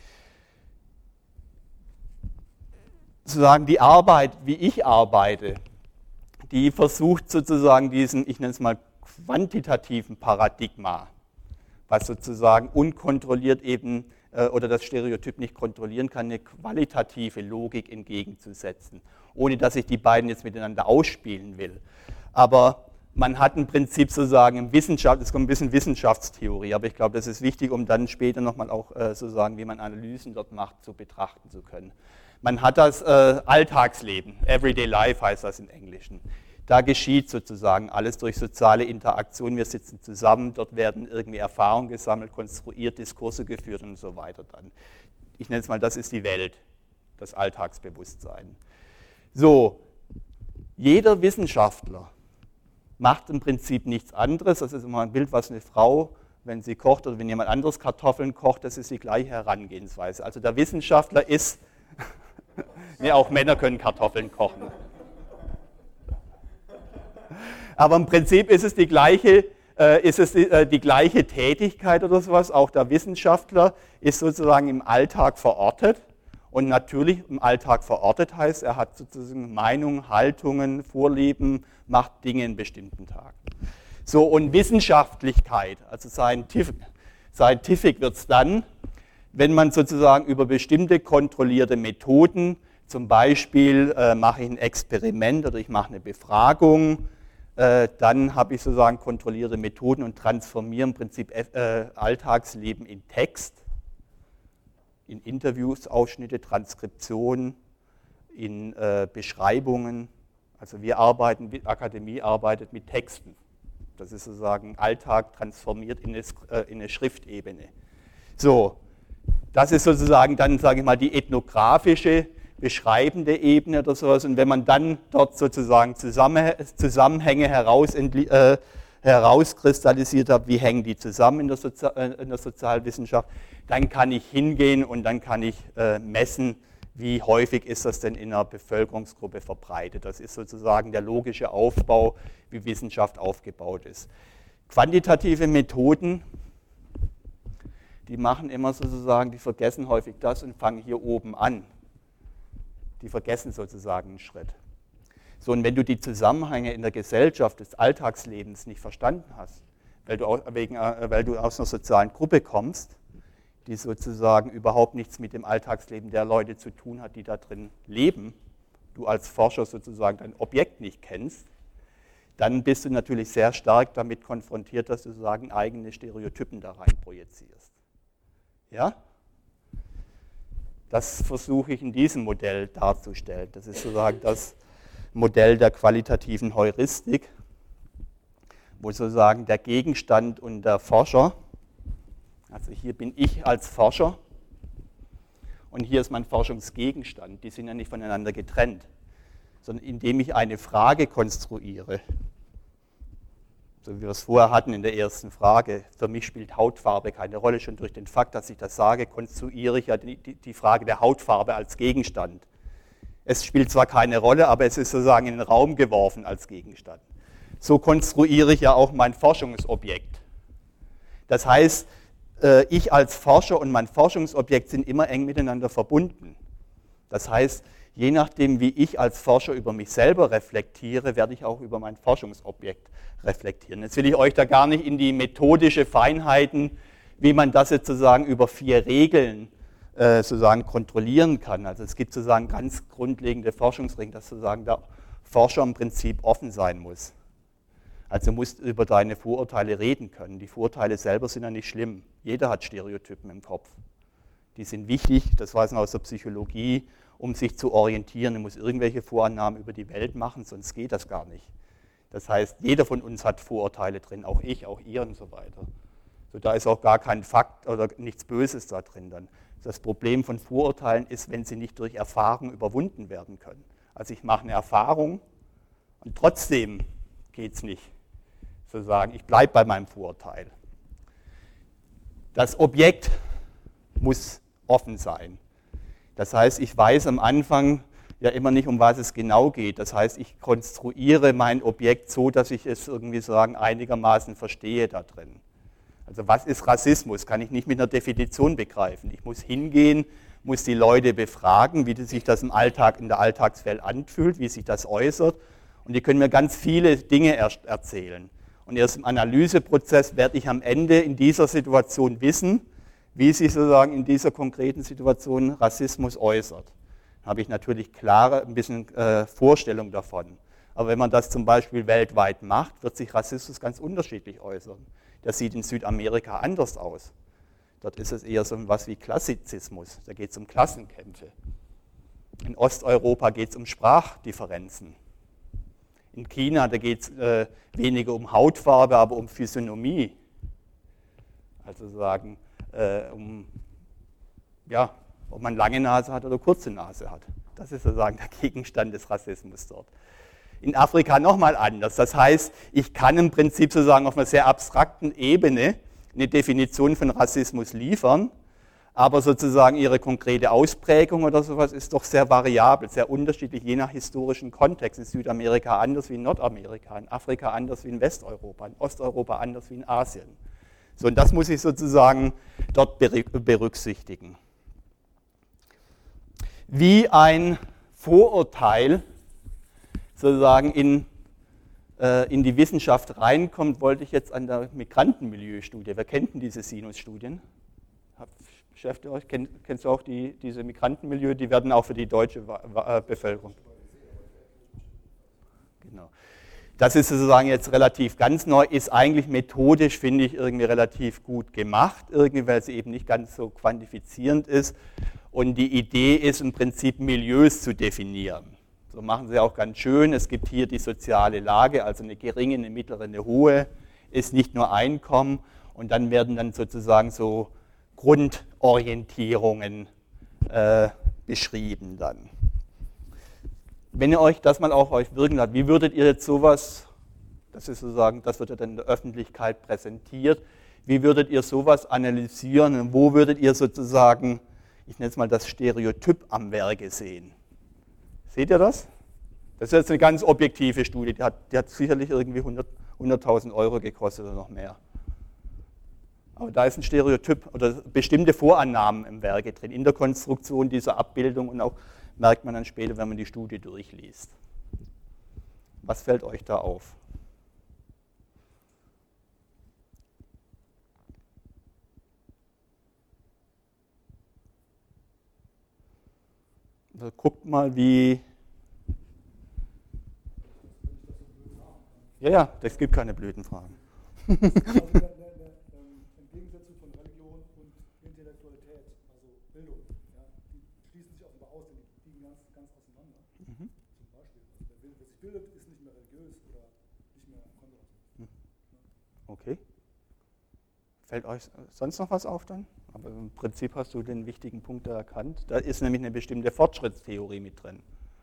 A: Sozusagen die Arbeit, wie ich arbeite, die versucht sozusagen diesen, ich nenne es mal, quantitativen Paradigma, was sozusagen unkontrolliert eben oder das Stereotyp nicht kontrollieren kann, eine qualitative Logik entgegenzusetzen, ohne dass ich die beiden jetzt miteinander ausspielen will. Aber man hat im Prinzip sozusagen im Wissenschaft, es kommt ein bisschen Wissenschaftstheorie, aber ich glaube, das ist wichtig, um dann später nochmal auch äh, sozusagen, wie man Analysen dort macht, so betrachten zu können. Man hat das äh, Alltagsleben, Everyday Life heißt das im Englischen. Da geschieht sozusagen alles durch soziale Interaktion. Wir sitzen zusammen, dort werden irgendwie Erfahrungen gesammelt, konstruiert, Diskurse geführt und so weiter dann. Ich nenne es mal, das ist die Welt, das Alltagsbewusstsein. So, jeder Wissenschaftler macht im Prinzip nichts anderes. Das ist immer ein Bild, was eine Frau, wenn sie kocht oder wenn jemand anderes Kartoffeln kocht, das ist die gleiche Herangehensweise. Also der Wissenschaftler ist, nee, auch Männer können Kartoffeln kochen. Aber im Prinzip ist es die gleiche, äh, ist es die, äh, die gleiche Tätigkeit oder sowas. Auch der Wissenschaftler ist sozusagen im Alltag verortet. Und natürlich im Alltag verortet heißt, er hat sozusagen Meinungen, Haltungen, Vorlieben, macht Dinge in bestimmten Tagen. So, und Wissenschaftlichkeit, also scientific, scientific wird es dann, wenn man sozusagen über bestimmte kontrollierte Methoden, zum Beispiel äh, mache ich ein Experiment oder ich mache eine Befragung, äh, dann habe ich sozusagen kontrollierte Methoden und transformiere im Prinzip äh, Alltagsleben in Text, in Interviews, Ausschnitte, Transkriptionen, in äh, Beschreibungen. Also wir arbeiten, die Akademie arbeitet mit Texten. Das ist sozusagen Alltag transformiert in eine, äh, in eine Schriftebene. So, das ist sozusagen dann, sage ich mal, die ethnografische, beschreibende Ebene oder sowas. Und wenn man dann dort sozusagen Zusammenhänge heraus, äh, herauskristallisiert hat, wie hängen die zusammen in der, Sozi in der Sozialwissenschaft, dann kann ich hingehen und dann kann ich äh, messen, wie häufig ist das denn in einer Bevölkerungsgruppe verbreitet. Das ist sozusagen der logische Aufbau, wie Wissenschaft aufgebaut ist. Quantitative Methoden, die machen immer sozusagen, die vergessen häufig das und fangen hier oben an. Die vergessen sozusagen einen Schritt. So, und wenn du die Zusammenhänge in der Gesellschaft des Alltagslebens nicht verstanden hast, weil du, wegen, weil du aus einer sozialen Gruppe kommst, die sozusagen überhaupt nichts mit dem Alltagsleben der Leute zu tun hat, die da drin leben, du als Forscher sozusagen dein Objekt nicht kennst, dann bist du natürlich sehr stark damit konfrontiert, dass du sozusagen eigene Stereotypen da rein projizierst. Ja? Das versuche ich in diesem Modell darzustellen. Das ist sozusagen das Modell der qualitativen Heuristik, wo sozusagen der Gegenstand und der Forscher, also hier bin ich als Forscher und hier ist mein Forschungsgegenstand, die sind ja nicht voneinander getrennt, sondern indem ich eine Frage konstruiere, so wie wir es vorher hatten in der ersten Frage, für mich spielt Hautfarbe keine Rolle, schon durch den Fakt, dass ich das sage, konstruiere ich ja die, die Frage der Hautfarbe als Gegenstand. Es spielt zwar keine Rolle, aber es ist sozusagen in den Raum geworfen als Gegenstand. So konstruiere ich ja auch mein Forschungsobjekt. Das heißt, äh, ich als Forscher und mein Forschungsobjekt sind immer eng miteinander verbunden. Das heißt, je nachdem, wie ich als Forscher über mich selber reflektiere, werde ich auch über mein Forschungsobjekt reflektieren. Jetzt will ich euch da gar nicht in die methodische Feinheiten, wie man das jetzt sozusagen über vier Regeln äh, sozusagen kontrollieren kann. Also es gibt sozusagen ganz grundlegende Forschungsregeln, dass sozusagen der Forscher im Prinzip offen sein muss. Also du musst über deine Vorurteile reden können. Die Vorurteile selber sind ja nicht schlimm. Jeder hat Stereotypen im Kopf. Die sind wichtig, das weiß man aus der Psychologie, um sich zu orientieren. Du musst irgendwelche Vorannahmen über die Welt machen, sonst geht das gar nicht. Das heißt, jeder von uns hat Vorurteile drin, auch ich, auch ihr und so weiter. So, da ist auch gar kein Fakt oder nichts Böses da drin dann. Das Problem von Vorurteilen ist, wenn sie nicht durch Erfahrung überwunden werden können. Also ich mache eine Erfahrung und trotzdem geht es nicht. Sozusagen, ich bleibe bei meinem Vorurteil. Das Objekt muss offen sein. Das heißt, ich weiß am Anfang ja immer nicht, um was es genau geht. Das heißt, ich konstruiere mein Objekt so, dass ich es irgendwie sagen einigermaßen verstehe da drin. Also was ist Rassismus? Kann ich nicht mit einer Definition begreifen. Ich muss hingehen, muss die Leute befragen, wie sich das im Alltag, in der Alltagswelt anfühlt, wie sich das äußert. Und die können mir ganz viele Dinge erzählen. Und erst im Analyseprozess werde ich am Ende in dieser Situation wissen, wie sich sozusagen in dieser konkreten Situation Rassismus äußert. Da habe ich natürlich klare ein bisschen äh, Vorstellung davon. Aber wenn man das zum Beispiel weltweit macht, wird sich Rassismus ganz unterschiedlich äußern. Das sieht in Südamerika anders aus. Dort ist es eher so etwas wie Klassizismus. Da geht es um Klassenkämpfe. In Osteuropa geht es um Sprachdifferenzen. In China, da geht es äh, weniger um Hautfarbe, aber um Physiognomie. Also sagen, äh, um, ja, ob man lange Nase hat oder kurze Nase hat. Das ist sozusagen der Gegenstand des Rassismus dort. In Afrika nochmal anders. Das heißt, ich kann im Prinzip sozusagen auf einer sehr abstrakten Ebene eine Definition von Rassismus liefern, aber sozusagen ihre konkrete Ausprägung oder sowas ist doch sehr variabel, sehr unterschiedlich, je nach historischen Kontext. In Südamerika anders wie in Nordamerika, in Afrika anders wie in Westeuropa, in Osteuropa anders wie in Asien. So, und das muss ich sozusagen dort berücksichtigen. Wie ein Vorurteil sozusagen in, äh, in die Wissenschaft reinkommt, wollte ich jetzt an der Migrantenmilieu-Studie. Wer kennt denn diese Sinus-Studien? Beschäftigt euch? Kennt, kennst du auch die, diese Migrantenmilieu? Die werden auch für die deutsche äh, Bevölkerung. Genau. Das ist sozusagen jetzt relativ ganz neu, ist eigentlich methodisch, finde ich, irgendwie relativ gut gemacht, irgendwie, weil sie eben nicht ganz so quantifizierend ist. Und die Idee ist im Prinzip, Milieus zu definieren. So machen sie auch ganz schön. Es gibt hier die soziale Lage, also eine geringe, eine mittlere, eine hohe, ist nicht nur Einkommen. Und dann werden dann sozusagen so Grundorientierungen äh, beschrieben dann. Wenn ihr euch das mal auf euch wirken lasst, wie würdet ihr jetzt sowas, das ist sozusagen, das wird ja dann in der Öffentlichkeit präsentiert, wie würdet ihr sowas analysieren und wo würdet ihr sozusagen, ich nenne es mal das Stereotyp am Werke sehen? Seht ihr das? Das ist jetzt eine ganz objektive Studie, die hat, die hat sicherlich irgendwie hunderttausend Euro gekostet oder noch mehr. Aber da ist ein Stereotyp oder bestimmte Vorannahmen im Werke drin, in der Konstruktion dieser Abbildung und auch merkt man dann später, wenn man die Studie durchliest. Was fällt euch da auf? Also guckt mal, wie... Ja, ja, es gibt keine blöden Fragen. Okay. Fällt euch sonst noch was auf dann? Aber im Prinzip hast du den wichtigen Punkt da erkannt. Da ist nämlich eine bestimmte Fortschrittstheorie mit drin.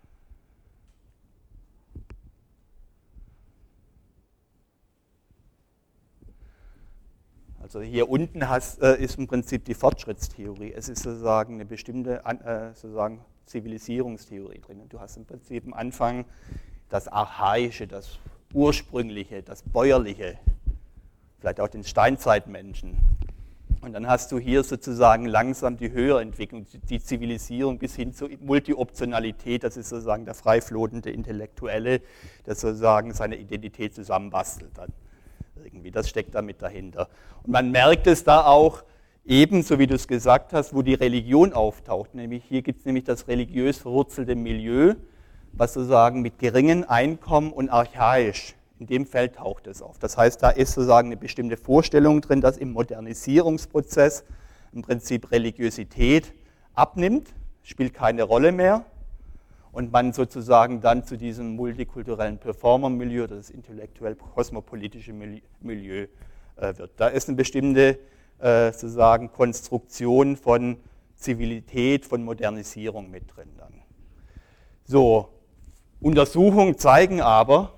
A: Also hier unten hast, äh, ist im Prinzip die Fortschrittstheorie. Es ist sozusagen eine bestimmte äh, sozusagen Zivilisierungstheorie drin. Und du hast im Prinzip am Anfang das Archaische, das Ursprüngliche, das Bäuerliche, vielleicht auch den Steinzeitmenschen. Und dann hast du hier sozusagen langsam die höhere Entwicklung, die Zivilisierung bis hin zur Multioptionalität, das ist sozusagen der frei flottende Intellektuelle, der sozusagen seine Identität zusammenbastelt dann. Irgendwie, das steckt damit dahinter. Und man merkt es da auch, ebenso wie du es gesagt hast, wo die Religion auftaucht. Nämlich hier gibt es nämlich das religiös verwurzelte Milieu, was sozusagen mit geringem Einkommen und archaisch, in dem Feld taucht es auf. Das heißt, da ist sozusagen eine bestimmte Vorstellung drin, dass im Modernisierungsprozess im Prinzip Religiosität abnimmt, spielt keine Rolle mehr und man sozusagen dann zu diesem multikulturellen Performer-Milieu, das intellektuell-kosmopolitische Milieu äh, wird. Da ist eine bestimmte äh, sozusagen Konstruktion von Zivilität, von Modernisierung mit drin dann. So, Untersuchungen zeigen aber,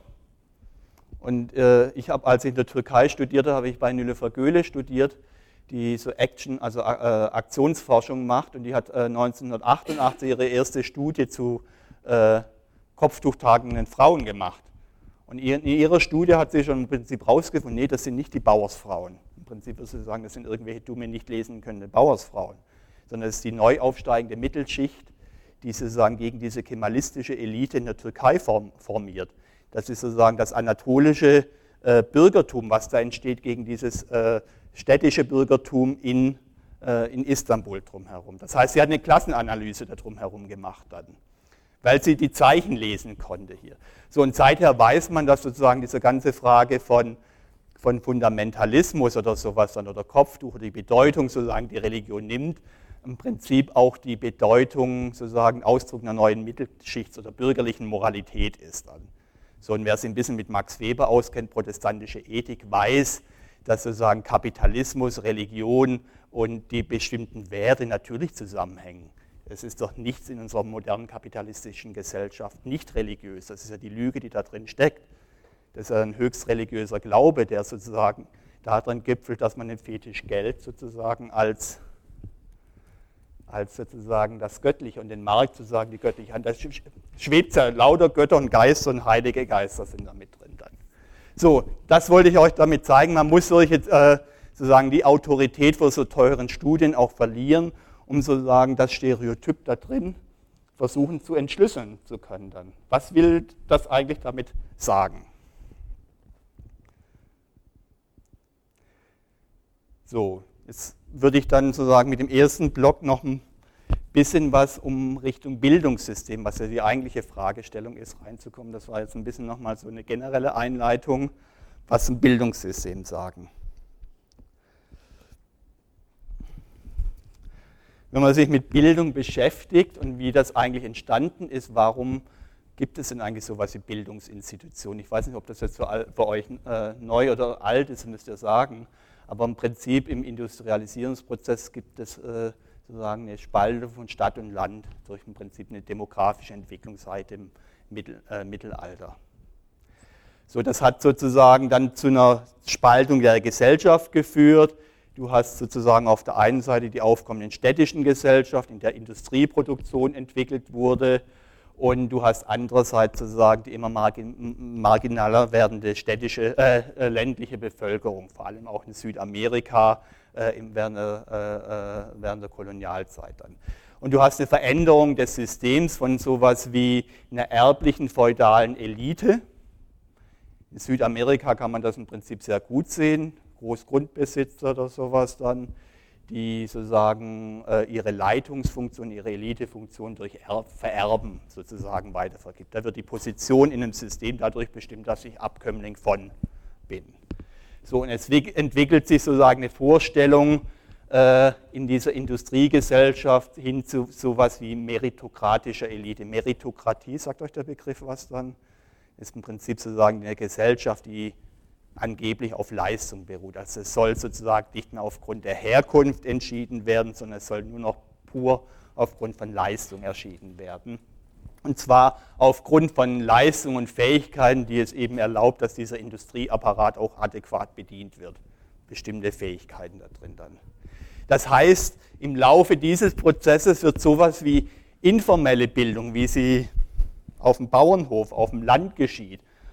A: und äh, ich habe, als ich in der Türkei studierte, habe ich bei Nilüfer Göle studiert, die so Action, also äh, Aktionsforschung macht, und die hat äh, neunzehnhundertachtundachtzig ihre erste Studie zu äh, kopftuchtragenden Frauen gemacht. Und in ihrer Studie hat sie schon im Prinzip rausgefunden, nee, das sind nicht die Bauersfrauen. Im Prinzip würde sie sagen, das sind irgendwelche dumme, nicht lesen können Bauersfrauen, sondern es ist die neu aufsteigende Mittelschicht, die sozusagen gegen diese kemalistische Elite in der Türkei form, formiert. Das ist sozusagen das anatolische äh, Bürgertum, was da entsteht gegen dieses äh, städtische Bürgertum in, äh, in Istanbul drumherum. Das heißt, sie hat eine Klassenanalyse da drumherum gemacht dann, weil sie die Zeichen lesen konnte hier. So, und seither weiß man, dass sozusagen diese ganze Frage von, von Fundamentalismus oder sowas dann, oder Kopftuch oder die Bedeutung sozusagen die Religion nimmt, im Prinzip auch die Bedeutung sozusagen Ausdruck einer neuen Mittelschichts- oder bürgerlichen Moralität ist dann. So, und wer sich ein bisschen mit Max Weber auskennt, protestantische Ethik, weiß, dass sozusagen Kapitalismus, Religion und die bestimmten Werte natürlich zusammenhängen. Es ist doch nichts in unserer modernen kapitalistischen Gesellschaft nicht religiös. Das ist ja die Lüge, die da drin steckt. Das ist ja ein höchst religiöser Glaube, der sozusagen darin gipfelt, dass man den Fetisch Geld sozusagen als als sozusagen das Göttliche und den Markt sozusagen die göttliche Hand. Da schwebt ja lauter Götter und Geister und heilige Geister sind da mit drin dann. So, das wollte ich euch damit zeigen. Man muss solche, äh, sozusagen die Autorität für so teuren Studien auch verlieren, um sozusagen das Stereotyp da drin versuchen zu entschlüsseln zu können dann. Was will das eigentlich damit sagen? So, jetzt würde ich dann sozusagen mit dem ersten Block noch ein bisschen was um Richtung Bildungssystem, was ja die eigentliche Fragestellung ist, reinzukommen. Das war jetzt ein bisschen nochmal so eine generelle Einleitung, was ein Bildungssystem sagen. Wenn man sich mit Bildung beschäftigt und wie das eigentlich entstanden ist, warum gibt es denn eigentlich sowas wie Bildungsinstitutionen? Ich weiß nicht, ob das jetzt für, für euch äh, neu oder alt ist, müsst ihr sagen. Aber im Prinzip im Industrialisierungsprozess gibt es äh, sozusagen eine Spaltung von Stadt und Land durch im Prinzip eine demografische Entwicklung seit dem Mittel, äh, Mittelalter. So, das hat sozusagen dann zu einer Spaltung der Gesellschaft geführt. Du hast sozusagen auf der einen Seite die aufkommenden städtischen Gesellschaft, in der Industrieproduktion entwickelt wurde. Und du hast andererseits sozusagen die immer margin, marginaler werdende städtische, äh, ländliche Bevölkerung, vor allem auch in Südamerika äh, während, der, äh, während der Kolonialzeit dann. Und du hast eine Veränderung des Systems von sowas wie einer erblichen feudalen Elite. In Südamerika kann man das im Prinzip sehr gut sehen, Großgrundbesitzer oder sowas dann, die sozusagen äh, ihre Leitungsfunktion, ihre Elitefunktion durch Erb, Vererben sozusagen weitervergibt. Da wird die Position in einem System dadurch bestimmt, dass ich Abkömmling von bin. So, und es entwickelt sich sozusagen eine Vorstellung äh, in dieser Industriegesellschaft hin zu sowas wie meritokratischer Elite. Meritokratie, sagt euch der Begriff was dann? Ist im Prinzip sozusagen eine Gesellschaft, die angeblich auf Leistung beruht. Also es soll sozusagen nicht mehr aufgrund der Herkunft entschieden werden, sondern es soll nur noch pur aufgrund von Leistung entschieden werden. Und zwar aufgrund von Leistungen und Fähigkeiten, die es eben erlaubt, dass dieser Industrieapparat auch adäquat bedient wird. Bestimmte Fähigkeiten da drin dann. Das heißt, im Laufe dieses Prozesses wird sowas wie informelle Bildung, wie sie auf dem Bauernhof, auf dem Land geschieht,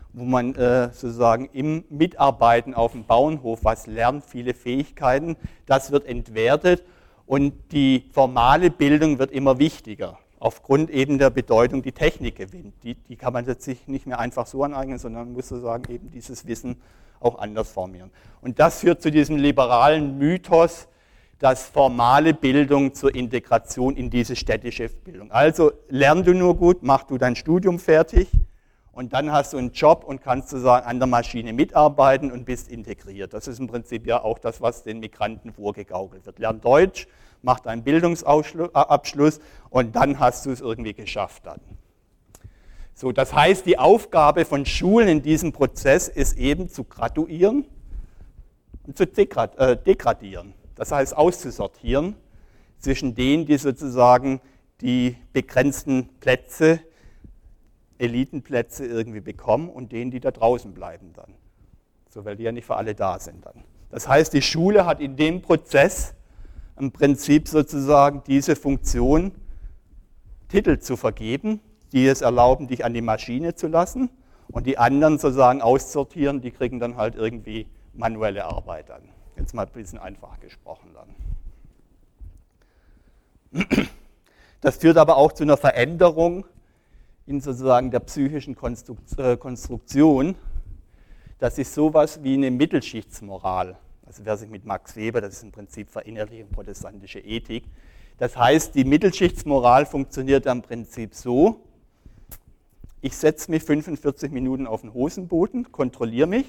A: wo man äh, sozusagen im Mitarbeiten auf dem Bauernhof was lernt, viele Fähigkeiten, das wird entwertet und die formale Bildung wird immer wichtiger, aufgrund eben der Bedeutung, die Technik gewinnt. Die, die kann man sich nicht mehr einfach so aneignen, sondern man muss sozusagen eben dieses Wissen auch anders formieren. Und das führt zu diesem liberalen Mythos, dass formale Bildung zur Integration in diese städtische Bildung. Also lern du nur gut, mach du dein Studium fertig und dann hast du einen Job und kannst sozusagen an der Maschine mitarbeiten und bist integriert. Das ist im Prinzip ja auch das, was den Migranten vorgegaukelt wird. Lern Deutsch, mach deinen Bildungsabschluss und dann hast du es irgendwie geschafft dann. So, das heißt, die Aufgabe von Schulen in diesem Prozess ist eben zu graduieren und zu degradieren. Das heißt, auszusortieren zwischen denen, die sozusagen die begrenzten Plätze, Elitenplätze irgendwie bekommen und denen, die da draußen bleiben dann. So, weil die ja nicht für alle da sind dann. Das heißt, die Schule hat in dem Prozess im Prinzip sozusagen diese Funktion, Titel zu vergeben, die es erlauben, dich an die Maschine zu lassen und die anderen sozusagen aussortieren, die kriegen dann halt irgendwie manuelle Arbeit an. Jetzt mal ein bisschen einfach gesprochen dann. Das führt aber auch zu einer Veränderung in sozusagen der psychischen Konstruktion, dass sich sowas wie eine Mittelschichtsmoral, also wer sich mit Max Weber, das ist im Prinzip Verinnerlichung protestantische Ethik, das heißt, die Mittelschichtsmoral funktioniert im Prinzip so, ich setze mich fünfundvierzig Minuten auf den Hosenboden, kontrolliere mich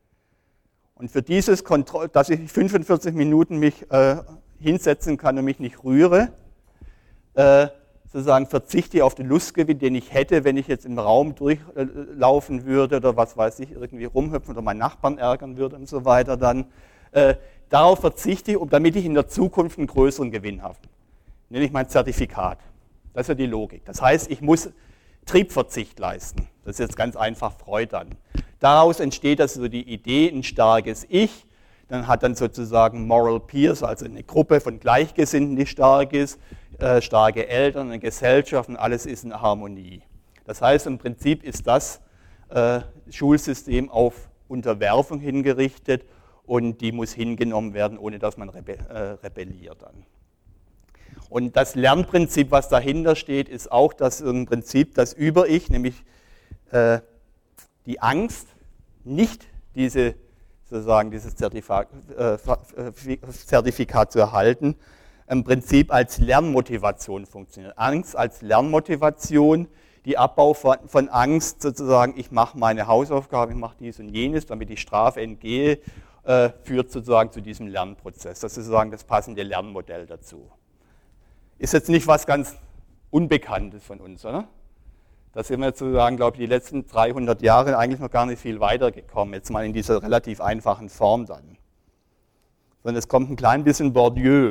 A: und für dieses, Kontroll- dass ich fünfundvierzig Minuten mich äh, hinsetzen kann und mich nicht rühre, äh, sozusagen verzichte ich auf den Lustgewinn, den ich hätte, wenn ich jetzt im Raum durchlaufen würde oder was weiß ich, irgendwie rumhüpfen oder meinen Nachbarn ärgern würde und so weiter dann. Äh, darauf verzichte ich, damit ich in der Zukunft einen größeren Gewinn habe. Nenne ich mein Zertifikat. Das ist ja die Logik. Das heißt, ich muss Triebverzicht leisten. Das ist jetzt ganz einfach Freud dann. Daraus entsteht also die Idee, ein starkes Ich. Dann hat dann sozusagen Moral Peers, also eine Gruppe von Gleichgesinnten, die stark ist, äh, starke Eltern, eine Gesellschaft und alles ist in Harmonie. Das heißt, im Prinzip ist das äh, Schulsystem auf Unterwerfung hingerichtet und die muss hingenommen werden, ohne dass man rebe äh, rebelliert dann. Und das Lernprinzip, was dahinter steht, ist auch das im Prinzip das Über-Ich, nämlich äh, die Angst, nicht diese, sozusagen dieses Zertifikat, äh, Zertifikat zu erhalten, im Prinzip als Lernmotivation funktioniert. Angst als Lernmotivation, die Abbau von, von Angst, sozusagen, ich mache meine Hausaufgabe, ich mache dies und jenes, damit ich Strafe entgehe, äh, führt sozusagen zu diesem Lernprozess. Das ist sozusagen das passende Lernmodell dazu. Ist jetzt nicht was ganz Unbekanntes von uns, oder? Da sind wir jetzt sozusagen, glaube ich, die letzten dreihundert Jahre eigentlich noch gar nicht viel weitergekommen, jetzt mal in dieser relativ einfachen Form dann. Sondern es kommt ein klein bisschen Bourdieu.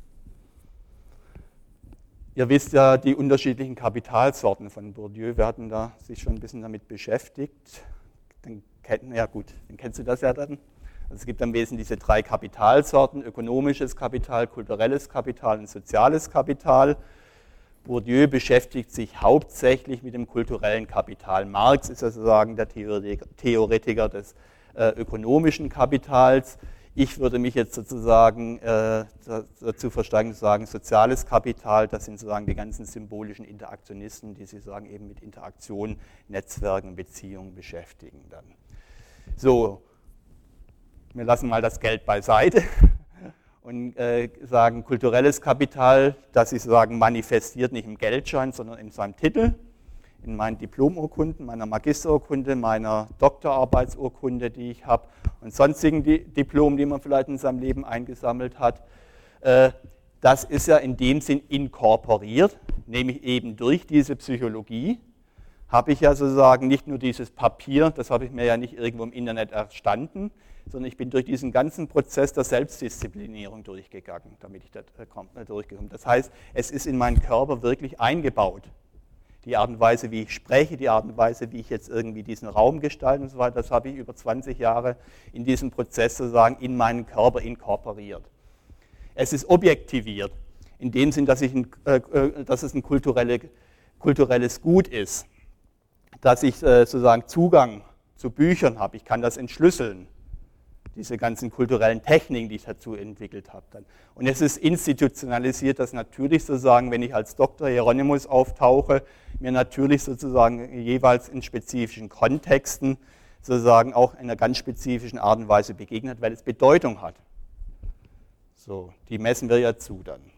A: Ihr wisst ja die unterschiedlichen Kapitalsorten von Bourdieu, wir hatten da sich schon ein bisschen damit beschäftigt. Dann kennt, ja gut, dann kennst du das ja dann. Also es gibt am Wesentlichen diese drei Kapitalsorten, ökonomisches Kapital, kulturelles Kapital und soziales Kapital. Bourdieu beschäftigt sich hauptsächlich mit dem kulturellen Kapital. Marx ist ja sozusagen der Theoretiker des äh, ökonomischen Kapitals. Ich würde mich jetzt sozusagen äh, dazu versteigen zu sagen, soziales Kapital, das sind sozusagen die ganzen symbolischen Interaktionisten, die sich sagen eben mit Interaktion, Netzwerken, Beziehungen beschäftigen dann. So. Wir lassen mal das Geld beiseite und äh, sagen, kulturelles Kapital, das sich sozusagen manifestiert nicht im Geldschein, sondern in seinem Titel, in meinen Diplomurkunden, meiner Magisterurkunde, meiner Doktorarbeitsurkunde, die ich habe und sonstigen Di Diplomen, die man vielleicht in seinem Leben eingesammelt hat. Äh, das ist ja in dem Sinn inkorporiert, nämlich eben durch diese Psychologie, habe ich ja sozusagen nicht nur dieses Papier, das habe ich mir ja nicht irgendwo im Internet erstanden, sondern ich bin durch diesen ganzen Prozess der Selbstdisziplinierung durchgegangen, damit ich da durchgekommen bin. Das heißt, es ist in meinen Körper wirklich eingebaut. Die Art und Weise, wie ich spreche, die Art und Weise, wie ich jetzt irgendwie diesen Raum gestalte und so weiter, das habe ich über zwanzig Jahre in diesem Prozess sozusagen in meinen Körper inkorporiert. Es ist objektiviert, in dem Sinn, dass, ich ein, äh, dass es ein kulturelle, kulturelles Gut ist, dass ich äh, sozusagen Zugang zu Büchern habe. Ich kann das entschlüsseln, diese ganzen kulturellen Techniken, die ich dazu entwickelt habe. Dann. Und es ist institutionalisiert, dass natürlich sozusagen, wenn ich als Doktor Hieronymus auftauche, mir natürlich sozusagen jeweils in spezifischen Kontexten sozusagen auch in einer ganz spezifischen Art und Weise begegnet, weil es Bedeutung hat. So, die messen wir ja zu dann.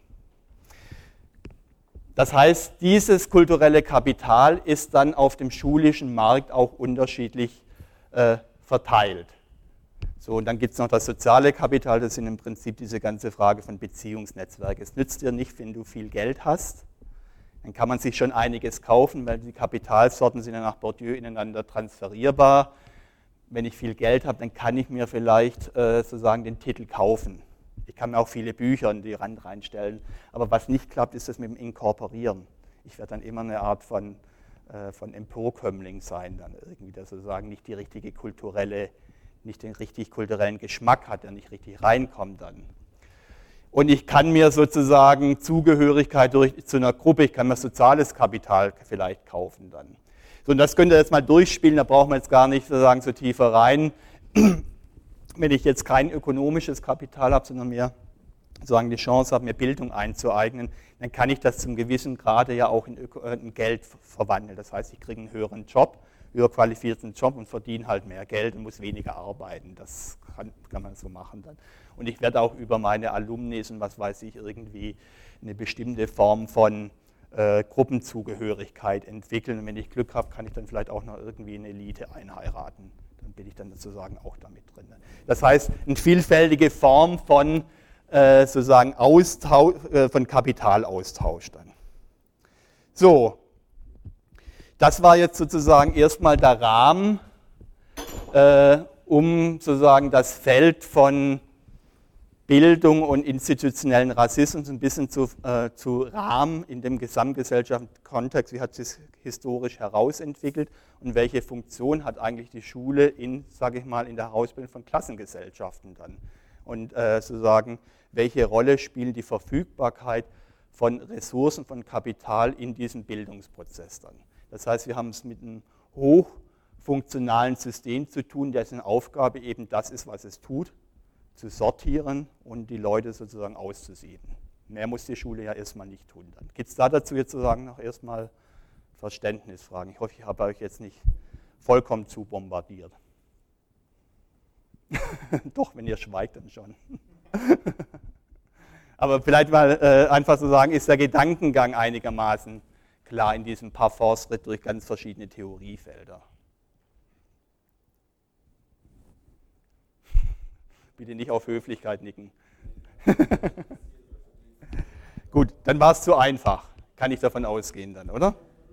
A: Das heißt, dieses kulturelle Kapital ist dann auf dem schulischen Markt auch unterschiedlich äh, verteilt. So, und dann gibt es noch das soziale Kapital, das sind im Prinzip diese ganze Frage von Beziehungsnetzwerken. Es nützt dir nicht, wenn du viel Geld hast, dann kann man sich schon einiges kaufen, weil die Kapitalsorten sind ja nach Bourdieu ineinander transferierbar. Wenn ich viel Geld habe, dann kann ich mir vielleicht äh, sozusagen den Titel kaufen. Ich kann mir auch viele Bücher in die Rand reinstellen, aber was nicht klappt, ist das mit dem Inkorporieren. Ich werde dann immer eine Art von, äh, von Emporkömmling sein, dann irgendwie, der sozusagen nicht die richtige kulturelle, nicht den richtig kulturellen Geschmack hat, der nicht richtig reinkommt dann. Und ich kann mir sozusagen Zugehörigkeit durch, zu einer Gruppe, ich kann mir soziales Kapital vielleicht kaufen dann. So, und das könnt ihr jetzt mal durchspielen, da brauchen wir jetzt gar nicht sozusagen so tiefer rein. Wenn ich jetzt kein ökonomisches Kapital habe, sondern mir sozusagen die Chance habe, mir Bildung einzueignen, dann kann ich das zum gewissen Grade ja auch in, Öko, äh, in Geld verwandeln. Das heißt, ich kriege einen höheren Job, höher qualifizierten Job und verdiene halt mehr Geld und muss weniger arbeiten. Das kann, kann man so machen dann. Und ich werde auch über meine Alumnis und was weiß ich irgendwie eine bestimmte Form von äh, Gruppenzugehörigkeit entwickeln. Und wenn ich Glück habe, kann ich dann vielleicht auch noch irgendwie eine Elite einheiraten. Dann bin ich dann sozusagen auch damit drin. Das heißt, eine vielfältige Form von äh, sozusagen Austausch, äh, von Kapitalaustausch dann. So, das war jetzt sozusagen erstmal der Rahmen, äh, um sozusagen das Feld von Bildung und institutionellen Rassismus ein bisschen zu, äh, zu rahmen in dem gesamtgesellschaftlichen Kontext. Wie hat sich historisch herausentwickelt und welche Funktion hat eigentlich die Schule in, sage ich mal, in der Herausbildung von Klassengesellschaften dann? Und äh, sozusagen, welche Rolle spielt die Verfügbarkeit von Ressourcen, von Kapital in diesem Bildungsprozess dann? Das heißt, wir haben es mit einem hochfunktionalen System zu tun, dessen Aufgabe eben das ist, was es tut, zu sortieren und die Leute sozusagen auszusiedeln. Mehr muss die Schule ja erstmal nicht tun. Gibt es da dazu jetzt sozusagen noch erstmal Verständnisfragen? Ich hoffe, ich habe euch jetzt nicht vollkommen zu bombardiert. Doch, wenn ihr schweigt, dann schon. Aber vielleicht mal äh, einfach so sagen, ist der Gedankengang einigermaßen klar in diesem Parforce-Ritt durch ganz verschiedene Theoriefelder. Bitte nicht auf Höflichkeit nicken. Gut, dann war es zu einfach. Kann ich davon ausgehen dann, oder?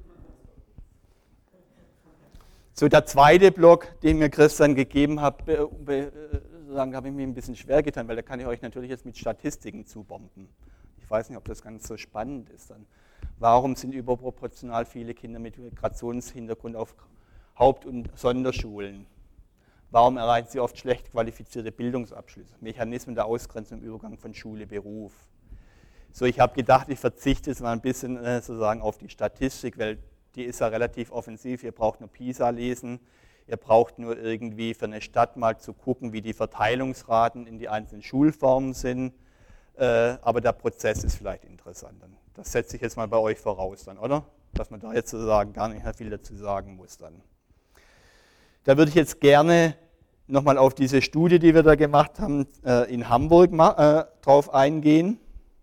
A: So, der zweite Block, den mir Christian gegeben hat, be, be, sagen, habe ich mir ein bisschen schwer getan, weil da kann ich euch natürlich jetzt mit Statistiken zubomben. Ich weiß nicht, ob das ganz so spannend ist dann. Warum sind überproportional viele Kinder mit Migrationshintergrund auf Haupt- und Sonderschulen? Warum erreichen sie oft schlecht qualifizierte Bildungsabschlüsse? Mechanismen der Ausgrenzung im Übergang von Schule, Beruf. So, ich habe gedacht, ich verzichte jetzt mal ein bisschen äh, sozusagen auf die Statistik, weil die ist ja relativ offensiv. Ihr braucht nur PISA lesen, ihr braucht nur irgendwie für eine Stadt mal zu gucken, wie die Verteilungsraten in die einzelnen Schulformen sind. Äh, aber der Prozess ist vielleicht interessant. Das setze ich jetzt mal bei euch voraus dann, oder? Dass man da jetzt sozusagen gar nicht mehr viel dazu sagen muss dann. Da würde ich jetzt gerne nochmal auf diese Studie, die wir da gemacht haben, in Hamburg äh, drauf eingehen.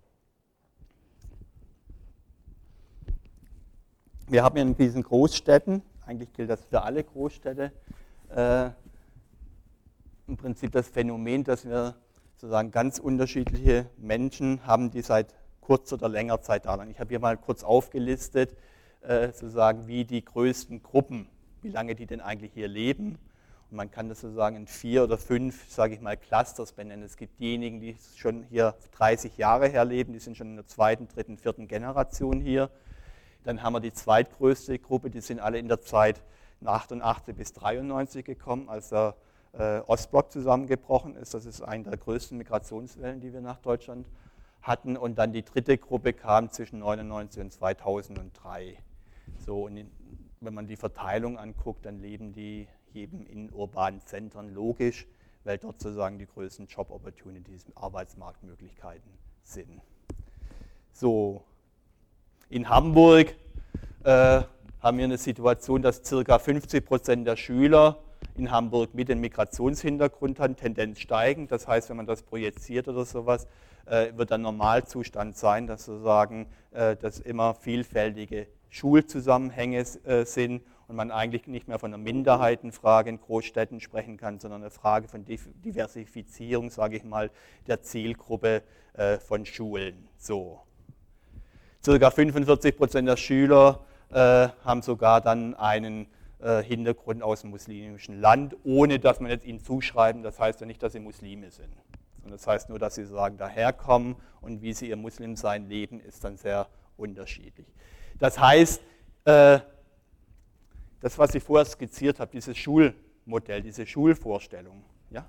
A: Wir haben ja in diesen Großstädten, eigentlich gilt das für alle Großstädte, äh, im Prinzip das Phänomen, dass wir sozusagen ganz unterschiedliche Menschen haben, die seit kurzer oder längerer Zeit da sind. Ich habe hier mal kurz aufgelistet, äh, sozusagen wie die größten Gruppen, wie lange die denn eigentlich hier leben. Und man kann das sozusagen in vier oder fünf, sage ich mal, Clusters benennen. Es gibt diejenigen, die schon hier dreißig Jahre her leben, die sind schon in der zweiten, dritten, vierten Generation hier. Dann haben wir die zweitgrößte Gruppe, die sind alle in der Zeit achtundachtzig bis dreiundneunzig gekommen, als der äh, Ostblock zusammengebrochen ist. Das ist eine der größten Migrationswellen, die wir nach Deutschland hatten. Und dann die dritte Gruppe kam zwischen neunundneunzig und zweitausenddrei. So, und in, wenn man die Verteilung anguckt, dann leben die eben in urbanen Zentren, logisch, weil dort sozusagen die größten Job-Opportunities, Arbeitsmarktmöglichkeiten sind. So, in Hamburg äh, haben wir eine Situation, dass ca. fünfzig Prozent der Schüler in Hamburg mit dem Migrationshintergrund haben, Tendenz steigend. Das heißt, wenn man das projiziert oder sowas, äh, wird der Normalzustand sein, dass sozusagen äh, dass immer vielfältige Schulzusammenhänge äh, sind und man eigentlich nicht mehr von einer Minderheitenfrage in Großstädten sprechen kann, sondern eine Frage von Diversifizierung, sage ich mal, der Zielgruppe äh, von Schulen. So. Circa fünfundvierzig Prozent der Schüler äh, haben sogar dann einen äh, Hintergrund aus dem muslimischen Land, ohne dass man jetzt ihnen zuschreiben, das heißt ja nicht, dass sie Muslime sind. Sondern das heißt nur, dass sie sagen, daherkommen und wie sie ihr Muslimsein leben, ist dann sehr unterschiedlich. Das heißt, äh, das, was ich vorher skizziert habe, dieses Schulmodell, diese Schulvorstellung, ja?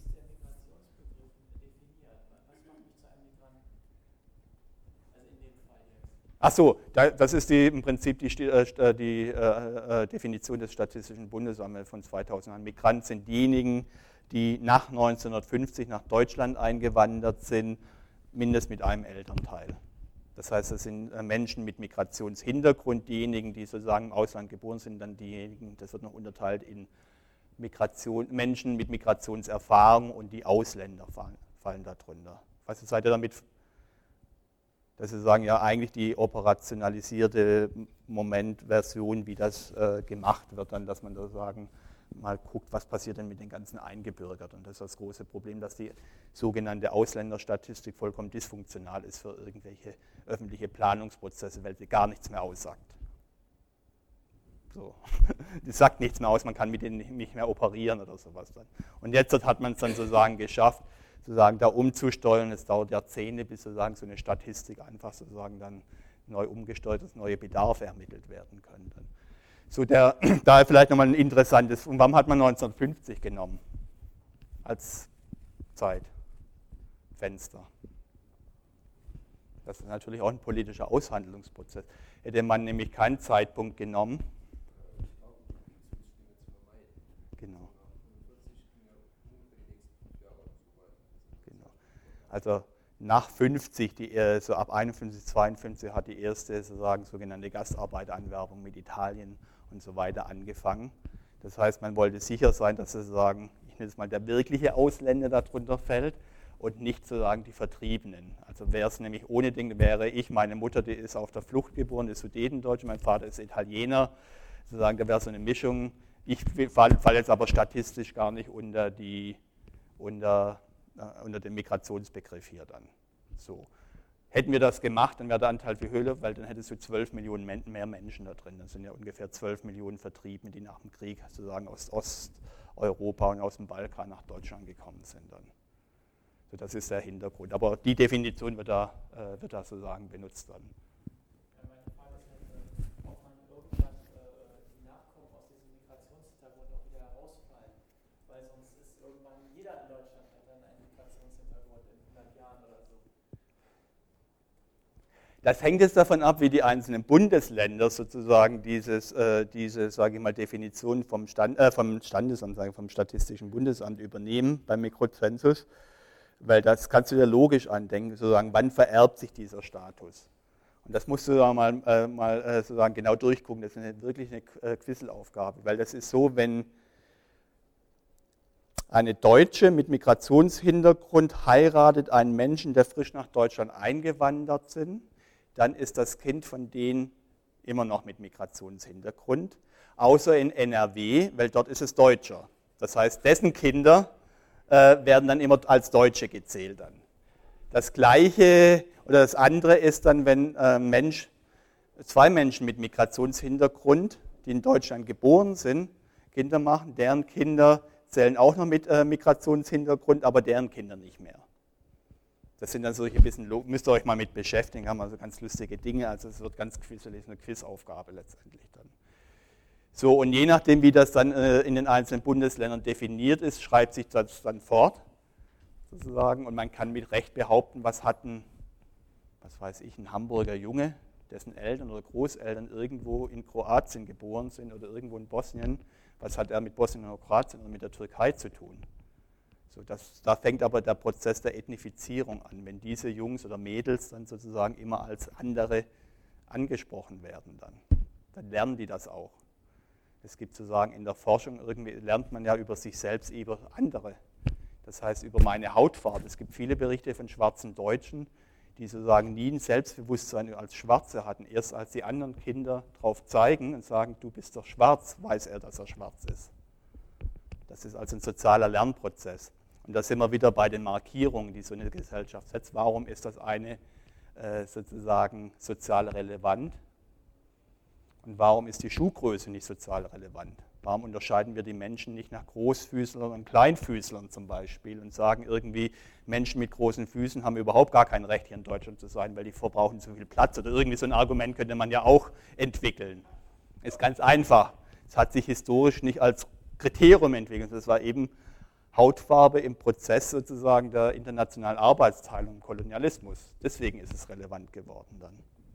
A: Ach so, das ist die, im Prinzip die, die, die äh, Definition des Statistischen Bundesamtes von zweitausend. Migrant sind diejenigen, die nach neunzehnhundertfünfzig nach Deutschland eingewandert sind, mindestens mit einem Elternteil. Das heißt, das sind Menschen mit Migrationshintergrund, diejenigen, die sozusagen im Ausland geboren sind, dann diejenigen, das wird noch unterteilt in Migration, Menschen mit Migrationserfahrung und die Ausländer fallen, fallen darunter. Was seid ihr damit? Dass Sie sagen, ja, eigentlich die operationalisierte Momentversion, wie das äh, gemacht wird, dann, dass man da sagen, mal guckt, was passiert denn mit den ganzen Eingebürgerten. Und das ist das große Problem, dass die sogenannte Ausländerstatistik vollkommen dysfunktional ist für irgendwelche öffentliche Planungsprozesse, weil sie gar nichts mehr aussagt. So. Die sagt nichts mehr aus, man kann mit denen nicht mehr operieren oder sowas dann. Und jetzt hat man es dann sozusagen geschafft, sozusagen da umzusteuern. Es dauert Jahrzehnte, bis sozusagen so eine Statistik einfach sozusagen dann neu umgesteuert, dass neue Bedarfe ermittelt werden können. Dann. So, der, da vielleicht nochmal ein interessantes, und warum hat man neunzehnhundertfünfzig genommen als Zeitfenster? Das ist natürlich auch ein politischer Aushandlungsprozess. Hätte man nämlich keinen Zeitpunkt genommen, genau. Genau. Also nach fünfzig, die, so ab einundfünfzig, zweiundfünfzig hat die erste sozusagen sogenannte Gastarbeiteranwerbung mit Italien und so weiter angefangen. Das heißt, man wollte sicher sein, dass sozusagen, ich nenne es mal, der wirkliche Ausländer darunter fällt und nicht sozusagen die Vertriebenen. Also wäre es nämlich ohne Ding, wäre ich, meine Mutter, die ist auf der Flucht geboren, ist Sudetendeutsche, mein Vater ist Italiener, sozusagen, da wäre so eine Mischung. Ich falle fall jetzt aber statistisch gar nicht unter, die, unter, äh, unter den Migrationsbegriff hier dann. So. Hätten wir das gemacht, dann wäre der Anteil viel höher, weil dann hättest du zwölf Millionen mehr Menschen da drin. Das sind ja ungefähr zwölf Millionen Vertriebene, die nach dem Krieg sozusagen aus Osteuropa und aus dem Balkan nach Deutschland gekommen sind dann. So, das ist der Hintergrund. Aber die Definition wird da, äh, wird da sozusagen benutzt dann.
C: Ja, meine Frage ist halt, ob man irgendwann äh, die Nachkommen aus diesem Migrationshintergrund auch wieder herausfallen. Weil sonst ist irgendwann jeder in Deutschland hat dann einen Migrationshintergrund in hundert Jahren oder so.
A: Das hängt jetzt davon ab, wie die einzelnen Bundesländer sozusagen dieses, äh, diese, sage ich mal, Definition vom, Stand, äh, vom Standesamt, sage ich, vom Statistischen Bundesamt übernehmen beim Mikrozensus, weil das kannst du dir logisch andenken, sozusagen, wann vererbt sich dieser Status. Und das musst du da mal, äh, mal äh, sozusagen genau durchgucken, das ist eine, wirklich eine äh, Quizelaufgabe, weil das ist so, wenn eine Deutsche mit Migrationshintergrund heiratet einen Menschen, der frisch nach Deutschland eingewandert sind, dann ist das Kind von denen immer noch mit Migrationshintergrund, außer in N R W, weil dort ist es Deutscher. Das heißt, dessen Kinder äh, werden dann immer als Deutsche gezählt. Dann. Das Gleiche oder das andere ist dann, wenn äh, Mensch, zwei Menschen mit Migrationshintergrund, die in Deutschland geboren sind, Kinder machen, deren Kinder zählen auch noch mit äh, Migrationshintergrund, aber deren Kinder nicht mehr. Das sind dann solche bisschen, müsst ihr euch mal mit beschäftigen, haben also ganz lustige Dinge, also es wird ganz quizelig, eine Quizaufgabe letztendlich dann. So, und je nachdem, wie das dann äh, in den einzelnen Bundesländern definiert ist, schreibt sich das dann fort, sozusagen, und man kann mit Recht behaupten, was hat ein, was weiß ich, ein Hamburger Junge, dessen Eltern oder Großeltern irgendwo in Kroatien geboren sind oder irgendwo in Bosnien, Was hat er mit Bosnien und Kroatien oder mit der Türkei zu tun? So, das, da fängt aber der Prozess der Ethnifizierung an, wenn diese Jungs oder Mädels dann sozusagen immer als andere angesprochen werden dann. Dann lernen die das auch. Es gibt sozusagen in der Forschung, irgendwie lernt man ja über sich selbst, über andere. Das heißt über meine Hautfarbe. Es gibt viele Berichte von schwarzen Deutschen, die sozusagen nie ein Selbstbewusstsein als Schwarze hatten. Erst als die anderen Kinder darauf zeigen und sagen, du bist doch schwarz, weiß er, dass er schwarz ist. Das ist also ein sozialer Lernprozess. Und da sind wir wieder bei den Markierungen, die so eine Gesellschaft setzt. Warum ist das eine äh, sozusagen sozial relevant? Und warum ist die Schuhgröße nicht sozial relevant? Warum unterscheiden wir die Menschen nicht nach Großfüßlern und Kleinfüßlern zum Beispiel und sagen irgendwie, Menschen mit großen Füßen haben überhaupt gar kein Recht, hier in Deutschland zu sein, weil die verbrauchen zu viel Platz. Oder irgendwie so ein Argument könnte man ja auch entwickeln. Ist ganz einfach. Es hat sich historisch nicht als Kriterium entwickelt. Das war eben Hautfarbe im Prozess sozusagen der internationalen Arbeitsteilung und Kolonialismus. Deswegen ist es relevant geworden dann.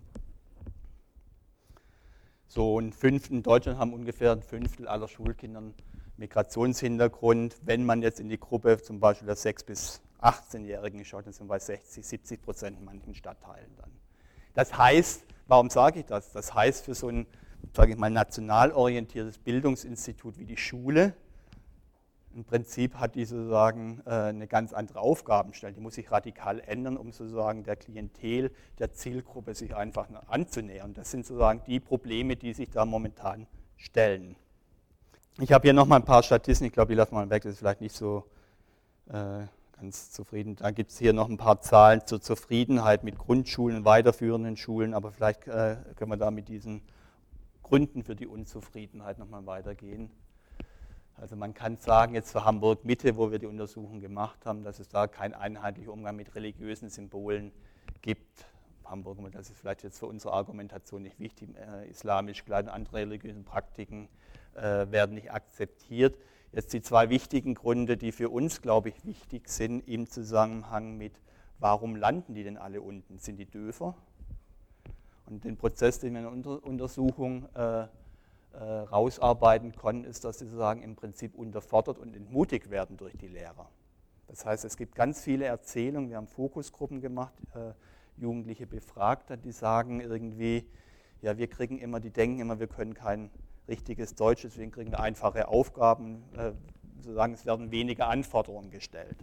A: So ein Fünftel, in Deutschland haben ungefähr ein Fünftel aller Schulkinder einen Migrationshintergrund. Wenn man jetzt in die Gruppe zum Beispiel der sechs- bis achtzehnjährigen schaut, dann sind wir bei sechzig, siebzig Prozent in manchen Stadtteilen dann. Das heißt, warum sage ich das? Das heißt, für so ein, sage ich mal, national orientiertes Bildungsinstitut wie die Schule, im Prinzip hat die sozusagen eine ganz andere Aufgabenstellung. Die muss sich radikal ändern, um sozusagen der Klientel, der Zielgruppe sich einfach anzunähern. Das sind sozusagen die Probleme, die sich da momentan stellen. Ich habe hier nochmal ein paar Statistiken, ich glaube, die lassen wir mal weg, das ist vielleicht nicht so äh, ganz zufrieden. Da gibt es hier noch ein paar Zahlen zur Zufriedenheit mit Grundschulen und weiterführenden Schulen, aber vielleicht äh, können wir da mit diesen Gründen für die Unzufriedenheit nochmal weitergehen. Also man kann sagen, jetzt für Hamburg-Mitte, wo wir die Untersuchung gemacht haben, dass es da keinen einheitlichen Umgang mit religiösen Symbolen gibt. Hamburg, das ist vielleicht jetzt für unsere Argumentation nicht wichtig, äh, islamisch Kleidung, andere religiöse Praktiken äh, werden nicht akzeptiert. Jetzt die zwei wichtigen Gründe, die für uns, glaube ich, wichtig sind im Zusammenhang mit, warum landen die denn alle unten? Sind die Döfer? Und den Prozess, den wir in der Unter- Untersuchung äh, Äh, rausarbeiten konnten, ist, dass sie sozusagen im Prinzip unterfordert und entmutigt werden durch die Lehrer. Das heißt, es gibt ganz viele Erzählungen, wir haben Fokusgruppen gemacht, äh, Jugendliche befragt, die sagen irgendwie, ja, wir kriegen immer, die denken immer, wir können kein richtiges Deutsch, deswegen kriegen wir einfache Aufgaben, äh, sozusagen es werden weniger Anforderungen gestellt.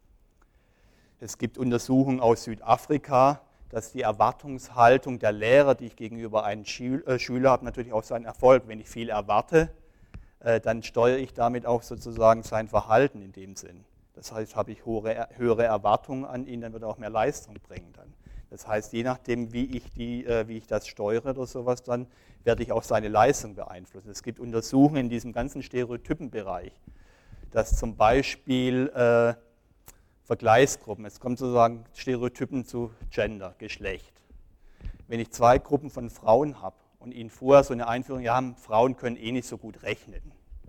A: Es gibt Untersuchungen aus Südafrika, dass die Erwartungshaltung der Lehrer, die ich gegenüber einem Schüler habe, natürlich auch seinen Erfolg. Wenn ich viel erwarte, dann steuere ich damit auch sozusagen sein Verhalten in dem Sinn. Das heißt, habe ich höhere Erwartungen an ihn, dann wird er auch mehr Leistung bringen dann. Das heißt, je nachdem, wie ich, die, wie ich das steuere oder sowas, dann werde ich auch seine Leistung beeinflussen. Es gibt Untersuchungen in diesem ganzen Stereotypenbereich, dass zum Beispiel äh, Vergleichsgruppen. Es kommt sozusagen Stereotypen zu Gender, Geschlecht. Wenn ich zwei Gruppen von Frauen habe und ihnen vorher so eine Einführung, ja, Frauen können eh nicht so gut rechnen.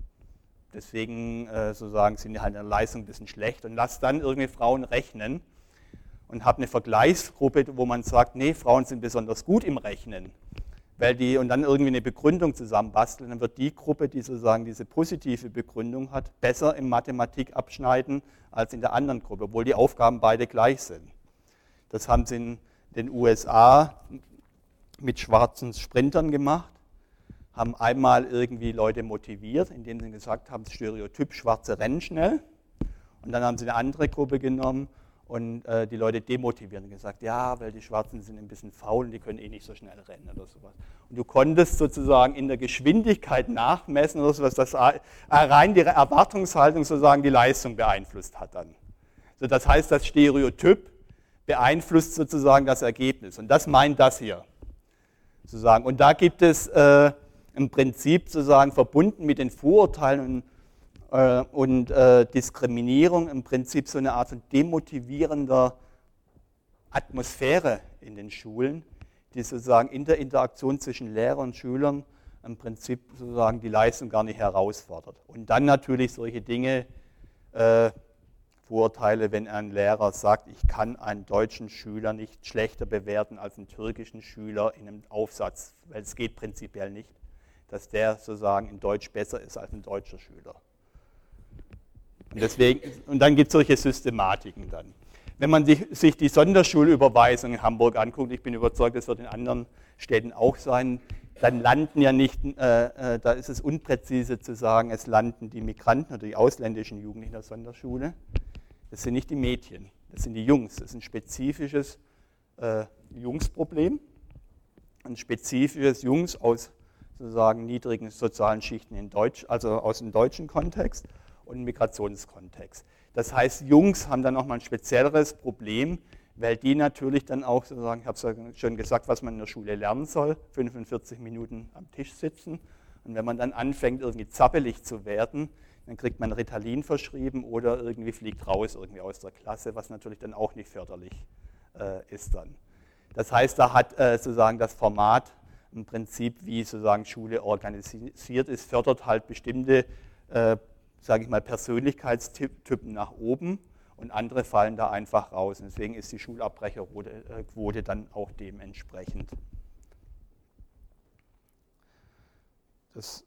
A: Deswegen äh, sozusagen sind die halt in der Leistung ein bisschen schlecht und lass dann irgendwie Frauen rechnen und habe eine Vergleichsgruppe, wo man sagt, nee, Frauen sind besonders gut im Rechnen. Weil die, und dann irgendwie eine Begründung zusammenbasteln, dann wird die Gruppe, die sozusagen diese positive Begründung hat, besser in Mathematik abschneiden als in der anderen Gruppe, obwohl die Aufgaben beide gleich sind. Das haben sie in den U S A mit schwarzen Sprintern gemacht, haben einmal irgendwie Leute motiviert, indem sie gesagt haben, Stereotyp, Schwarze rennen schnell. Und dann haben sie eine andere Gruppe genommen und äh, die Leute demotivieren und gesagt, ja, weil die Schwarzen sind ein bisschen faul und die können eh nicht so schnell rennen oder sowas. Und du konntest sozusagen in der Geschwindigkeit nachmessen oder sowas, dass rein die Erwartungshaltung sozusagen die Leistung beeinflusst hat dann. So, das heißt, das Stereotyp beeinflusst sozusagen das Ergebnis. Und das meint das hier. Sozusagen. Und da gibt es äh, im Prinzip sozusagen verbunden mit den Vorurteilen und und äh, Diskriminierung im Prinzip so eine Art von demotivierender Atmosphäre in den Schulen, die sozusagen in der Interaktion zwischen Lehrer und Schülern im Prinzip sozusagen die Leistung gar nicht herausfordert. Und dann natürlich solche Dinge, äh, Vorurteile, wenn ein Lehrer sagt, ich kann einen deutschen Schüler nicht schlechter bewerten als einen türkischen Schüler in einem Aufsatz, weil es geht prinzipiell nicht. dass der sozusagen in Deutsch besser ist als ein deutscher Schüler. Und, deswegen, und dann gibt es solche Systematiken dann. Wenn man sich die Sonderschulüberweisung in Hamburg anguckt, ich bin überzeugt, das wird in anderen Städten auch sein, dann landen ja nicht, äh, äh, da ist es unpräzise zu sagen, es landen die Migranten oder die ausländischen Jugendlichen in der Sonderschule. Das sind nicht die Mädchen, das sind die Jungs. Das ist ein spezifisches äh, Jungsproblem, ein spezifisches Jungs aus sozusagen niedrigen sozialen Schichten in Deutsch, also aus dem deutschen Kontext und Migrationskontext. Das heißt, Jungs haben dann nochmal ein spezielleres Problem, weil die natürlich dann auch sozusagen, ich habe es ja schon gesagt, was man in der Schule lernen soll, fünfundvierzig Minuten am Tisch sitzen. Und wenn man dann anfängt, irgendwie zappelig zu werden, dann kriegt man Ritalin verschrieben oder irgendwie fliegt raus irgendwie aus der Klasse, was natürlich dann auch nicht förderlich äh, ist dann. Das heißt, da hat äh, sozusagen das Format im Prinzip, wie sozusagen Schule organisiert ist, fördert halt bestimmte, äh, sage ich mal, Persönlichkeitstypen nach oben und andere fallen da einfach raus. Und deswegen ist die Schulabbrecherquote dann auch dementsprechend. Das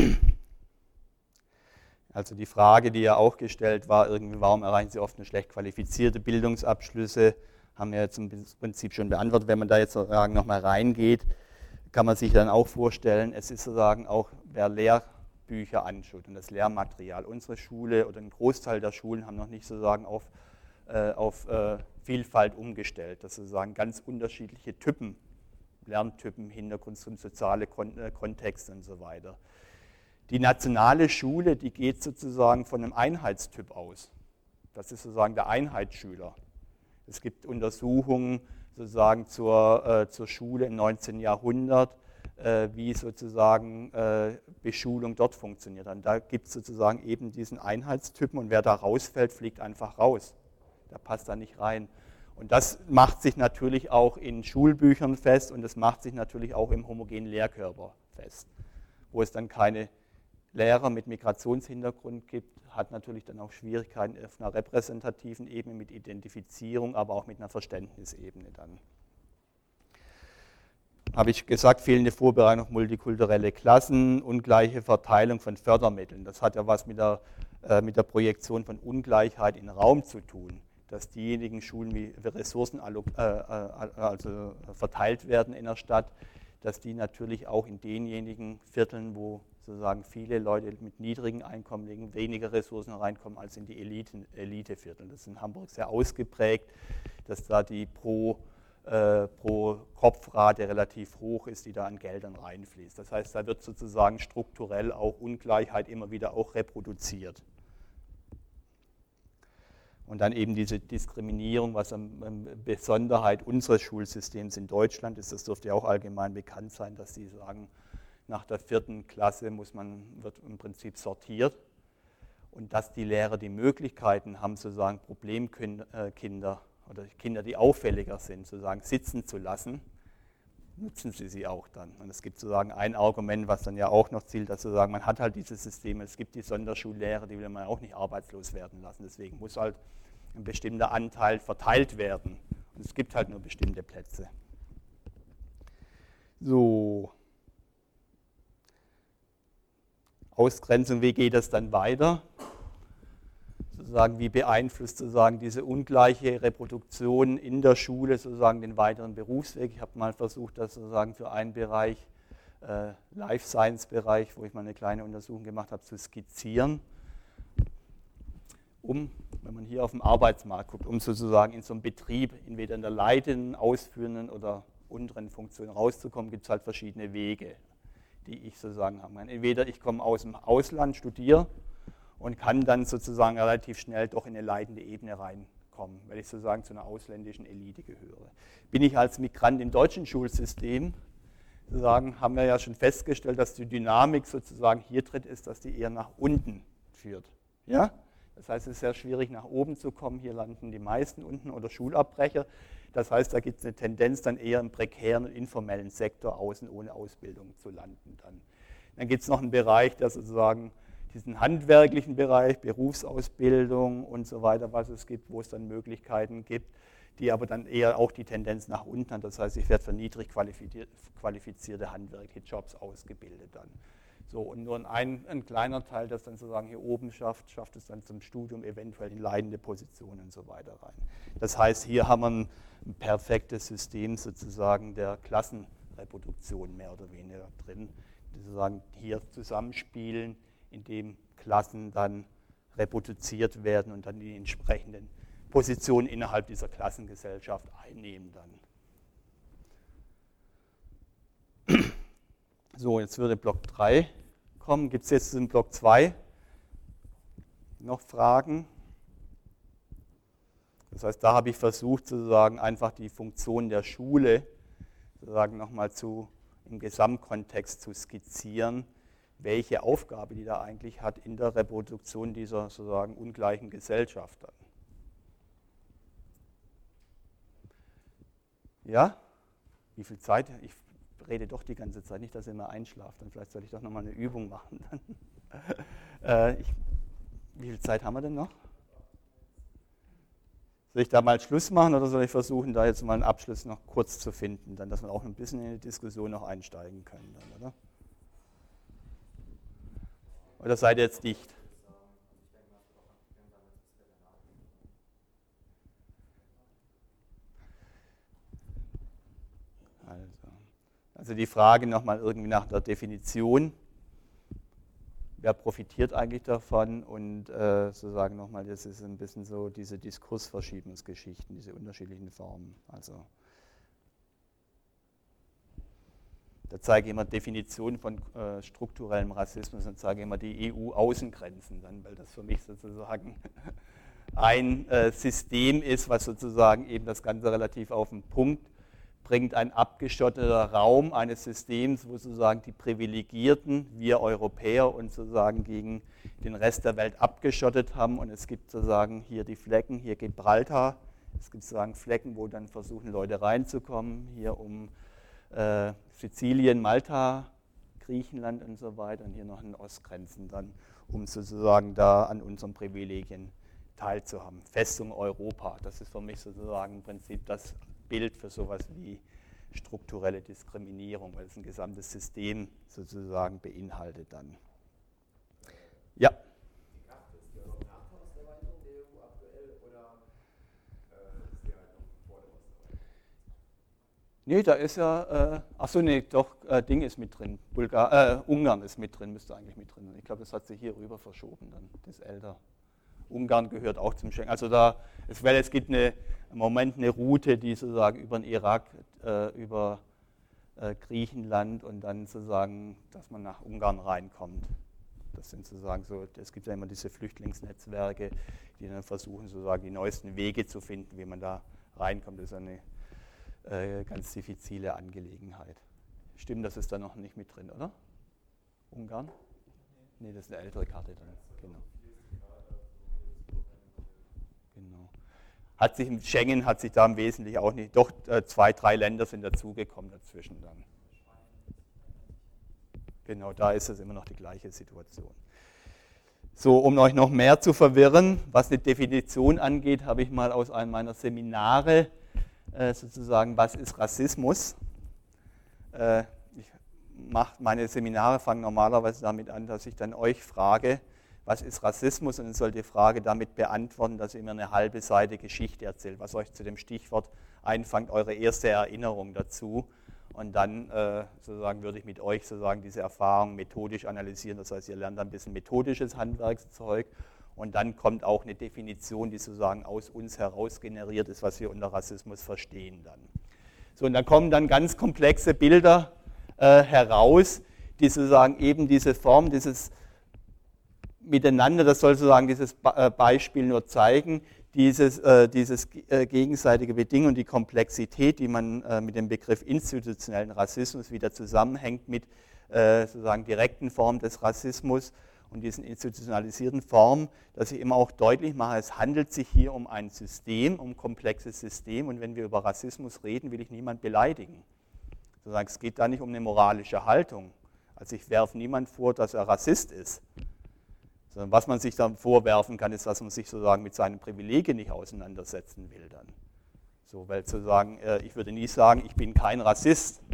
A: also die Frage, die ja auch gestellt war, irgendwie, warum erreichen Sie oft eine schlecht qualifizierte Bildungsabschlüsse, haben wir jetzt im Prinzip schon beantwortet. Wenn man da jetzt sozusagen nochmal reingeht, kann man sich dann auch vorstellen, es ist sozusagen auch, wer Lehrbücher anschaut und das Lehrmaterial. Unsere Schule oder ein Großteil der Schulen haben noch nicht sozusagen auf, äh, auf äh, Vielfalt umgestellt, dass sozusagen ganz unterschiedliche Typen, Lerntypen, Hintergrund, soziale Kon äh, Kontexte und so weiter. Die nationale Schule, die geht sozusagen von einem Einheitstyp aus. Das ist sozusagen der Einheitsschüler. Es gibt Untersuchungen sozusagen zur, äh, zur Schule im neunzehnten Jahrhundert, äh, wie sozusagen äh, Beschulung dort funktioniert. Und da gibt es sozusagen eben diesen Einheitstypen und wer da rausfällt, fliegt einfach raus. Der passt da nicht rein. Und das macht sich natürlich auch in Schulbüchern fest und das macht sich natürlich auch im homogenen Lehrkörper fest, wo es dann keine Lehrer mit Migrationshintergrund gibt, hat natürlich dann auch Schwierigkeiten auf einer repräsentativen Ebene mit Identifizierung, aber auch mit einer Verständnisebene dann. Habe ich gesagt, fehlende Vorbereitung auf multikulturelle Klassen, ungleiche Verteilung von Fördermitteln. Das hat ja was mit der, äh, mit der Projektion von Ungleichheit in Raum zu tun, dass diejenigen Schulen, wie Ressourcen äh, also verteilt werden in der Stadt, dass die natürlich auch in denjenigen Vierteln, wo sozusagen viele Leute mit niedrigen Einkommen liegen, weniger Ressourcen reinkommen als in die Elite, Eliteviertel. Das ist in Hamburg sehr ausgeprägt, dass da die pro, äh, pro Kopfrate relativ hoch ist, die da an Geldern reinfließt. Das heißt, da wird sozusagen strukturell auch Ungleichheit immer wieder auch reproduziert. Und dann eben diese Diskriminierung, was eine Besonderheit unseres Schulsystems in Deutschland ist, das dürfte ja auch allgemein bekannt sein, dass sie sagen, nach der vierten Klasse muss man, wird im Prinzip sortiert und dass die Lehrer die Möglichkeiten haben, sozusagen Problemkinder oder Kinder, die auffälliger sind, sozusagen sitzen zu lassen, nutzen sie sie auch dann. Und es gibt sozusagen ein Argument, was dann ja auch noch zielt, dass sozusagen man hat halt dieses System, es gibt die Sonderschullehrer, die will man auch nicht arbeitslos werden lassen, deswegen muss halt ein bestimmter Anteil verteilt werden und es gibt halt nur bestimmte Plätze. So. Ausgrenzung, wie geht das dann weiter? Sozusagen, wie beeinflusst sozusagen diese ungleiche Reproduktion in der Schule sozusagen den weiteren Berufsweg? Ich habe mal versucht, das sozusagen für einen Bereich, äh, Life Science Bereich, wo ich mal eine kleine Untersuchung gemacht habe, zu skizzieren, um, wenn man hier auf den Arbeitsmarkt guckt, um sozusagen in so einem Betrieb, entweder in der leitenden, ausführenden oder unteren Funktion rauszukommen, gibt es halt verschiedene Wege, die ich sozusagen haben kann. Entweder ich komme aus dem Ausland, studiere und kann dann sozusagen relativ schnell doch in eine leitende Ebene reinkommen, weil ich sozusagen zu einer ausländischen Elite gehöre. Bin ich als Migrant im deutschen Schulsystem, sozusagen haben wir ja schon festgestellt, dass die Dynamik sozusagen hier tritt, ist, dass die eher nach unten führt. Ja? Das heißt, es ist sehr schwierig nach oben zu kommen, hier landen die meisten unten oder Schulabbrecher. Das heißt, da gibt es eine Tendenz, dann eher im prekären und informellen Sektor außen ohne Ausbildung zu landen. Dann, dann gibt es noch einen Bereich, der sozusagen diesen handwerklichen Bereich, Berufsausbildung und so weiter, was es gibt, wo es dann Möglichkeiten gibt, die aber dann eher auch die Tendenz nach unten haben. Das heißt, ich werde für niedrig qualifizierte handwerkliche Jobs ausgebildet dann. So, und nur ein, ein kleiner Teil, das dann sozusagen hier oben schafft, schafft es dann zum Studium eventuell in leitende Positionen und so weiter rein. Das heißt, hier haben wir ein, ein perfektes System sozusagen der Klassenreproduktion mehr oder weniger drin, die sozusagen hier zusammenspielen, indem Klassen dann reproduziert werden und dann die entsprechenden Positionen innerhalb dieser Klassengesellschaft einnehmen dann. So, jetzt würde Block drei kommen. Gibt es jetzt in Block zwei noch Fragen? Das heißt, da habe ich versucht, sozusagen einfach die Funktion der Schule sozusagen nochmal zu, im Gesamtkontext zu skizzieren, welche Aufgabe die da eigentlich hat in der Reproduktion dieser sozusagen ungleichen Gesellschaft. Ja? Wie viel Zeit? Ich rede doch die ganze Zeit, nicht, dass ihr immer einschlaft. Dann vielleicht soll ich doch nochmal eine Übung machen. äh, ich, wie viel Zeit haben wir denn noch? Soll ich da mal Schluss machen oder soll ich versuchen, da jetzt mal einen Abschluss noch kurz zu finden, dann, dass wir auch ein bisschen in die Diskussion noch einsteigen können, dann, oder? Oder seid ihr jetzt dicht? Also, also die Frage nochmal irgendwie nach der Definition. Wer profitiert eigentlich davon? Und äh, sozusagen nochmal, das ist ein bisschen so diese Diskursverschiebungsgeschichten, diese unterschiedlichen Formen. Also da zeige ich immer Definition von äh, strukturellem Rassismus und zeige immer die E U-Außengrenzen, dann, weil das für mich sozusagen ein äh, System ist, was sozusagen eben das Ganze relativ auf den Punkt bringt, ein abgeschotteter Raum eines Systems, wo sozusagen die Privilegierten, wir Europäer, uns sozusagen gegen den Rest der Welt abgeschottet haben. Und es gibt sozusagen hier die Flecken, hier Gibraltar, es gibt sozusagen Flecken, wo dann versuchen Leute reinzukommen, hier um äh, Sizilien, Malta, Griechenland und so weiter, und hier noch in Ostgrenzen dann, um sozusagen da an unseren Privilegien teilzuhaben. Festung Europa, das ist für mich sozusagen im Prinzip das Bild für sowas wie strukturelle Diskriminierung, weil es ein gesamtes System sozusagen beinhaltet dann. Ja.
E: Die Kraft ist ja noch nach der Osterweiterung der E U aktuell oder äh, ist die halt noch vor der Osterweiterung?
A: Nee, da ist ja, äh, achso, nee, doch, äh, Ding ist mit drin, Bulgar, äh, Ungarn ist mit drin, müsste eigentlich mit drin sein. Ich glaube, das hat sich hier rüber verschoben dann, das ist älter. Ungarn gehört auch zum Schengen. Also da, es, weil es gibt eine, im Moment eine Route, die sozusagen über den Irak, äh, über äh, Griechenland und dann sozusagen, dass man nach Ungarn reinkommt. Das sind sozusagen so, es gibt ja immer diese Flüchtlingsnetzwerke, die dann versuchen sozusagen die neuesten Wege zu finden, wie man da reinkommt. Das ist eine äh, ganz diffizile Angelegenheit. Stimmt, das ist da noch nicht mit drin, oder? Ungarn? Nee, das ist eine ältere Karte dann, genau. Genau. Hat sich im Schengen hat sich da im Wesentlichen auch nicht, doch äh, zwei, drei Länder sind dazugekommen dazwischen dann. Genau, da ist es immer noch die gleiche Situation. So, um euch noch mehr zu verwirren, was eine Definition angeht, habe ich mal aus einem meiner Seminare äh, sozusagen, was ist Rassismus? Äh, ich mach, meine Seminare fangen normalerweise damit an, dass ich dann euch frage, was ist Rassismus? Und ich soll die Frage damit beantworten, dass ihr mir eine halbe Seite Geschichte erzählt, was euch zu dem Stichwort einfangt, eure erste Erinnerung dazu. Und dann äh, sozusagen würde ich mit euch sozusagen diese Erfahrung methodisch analysieren. Das heißt, ihr lernt ein bisschen methodisches Handwerkszeug und dann kommt auch eine Definition, die sozusagen aus uns heraus generiert ist, was wir unter Rassismus verstehen dann. So, und dann kommen dann ganz komplexe Bilder äh, heraus, die sozusagen eben diese Form, dieses Miteinander, das soll sozusagen dieses Beispiel nur zeigen, dieses, äh, dieses äh, gegenseitige Bedingen und die Komplexität, die man äh, mit dem Begriff institutionellen Rassismus wieder zusammenhängt mit äh, sozusagen direkten Formen des Rassismus und diesen institutionalisierten Formen, dass ich immer auch deutlich mache, es handelt sich hier um ein System, um ein komplexes System, und wenn wir über Rassismus reden, will ich niemanden beleidigen. Sozusagen, es geht da nicht um eine moralische Haltung. Also ich werfe niemand vor, dass er Rassist ist. Sondern was man sich dann vorwerfen kann, ist, dass man sich sozusagen mit seinen Privilegien nicht auseinandersetzen will dann. So, weil zu sagen, äh, ich würde nie sagen, ich bin kein Rassist. Das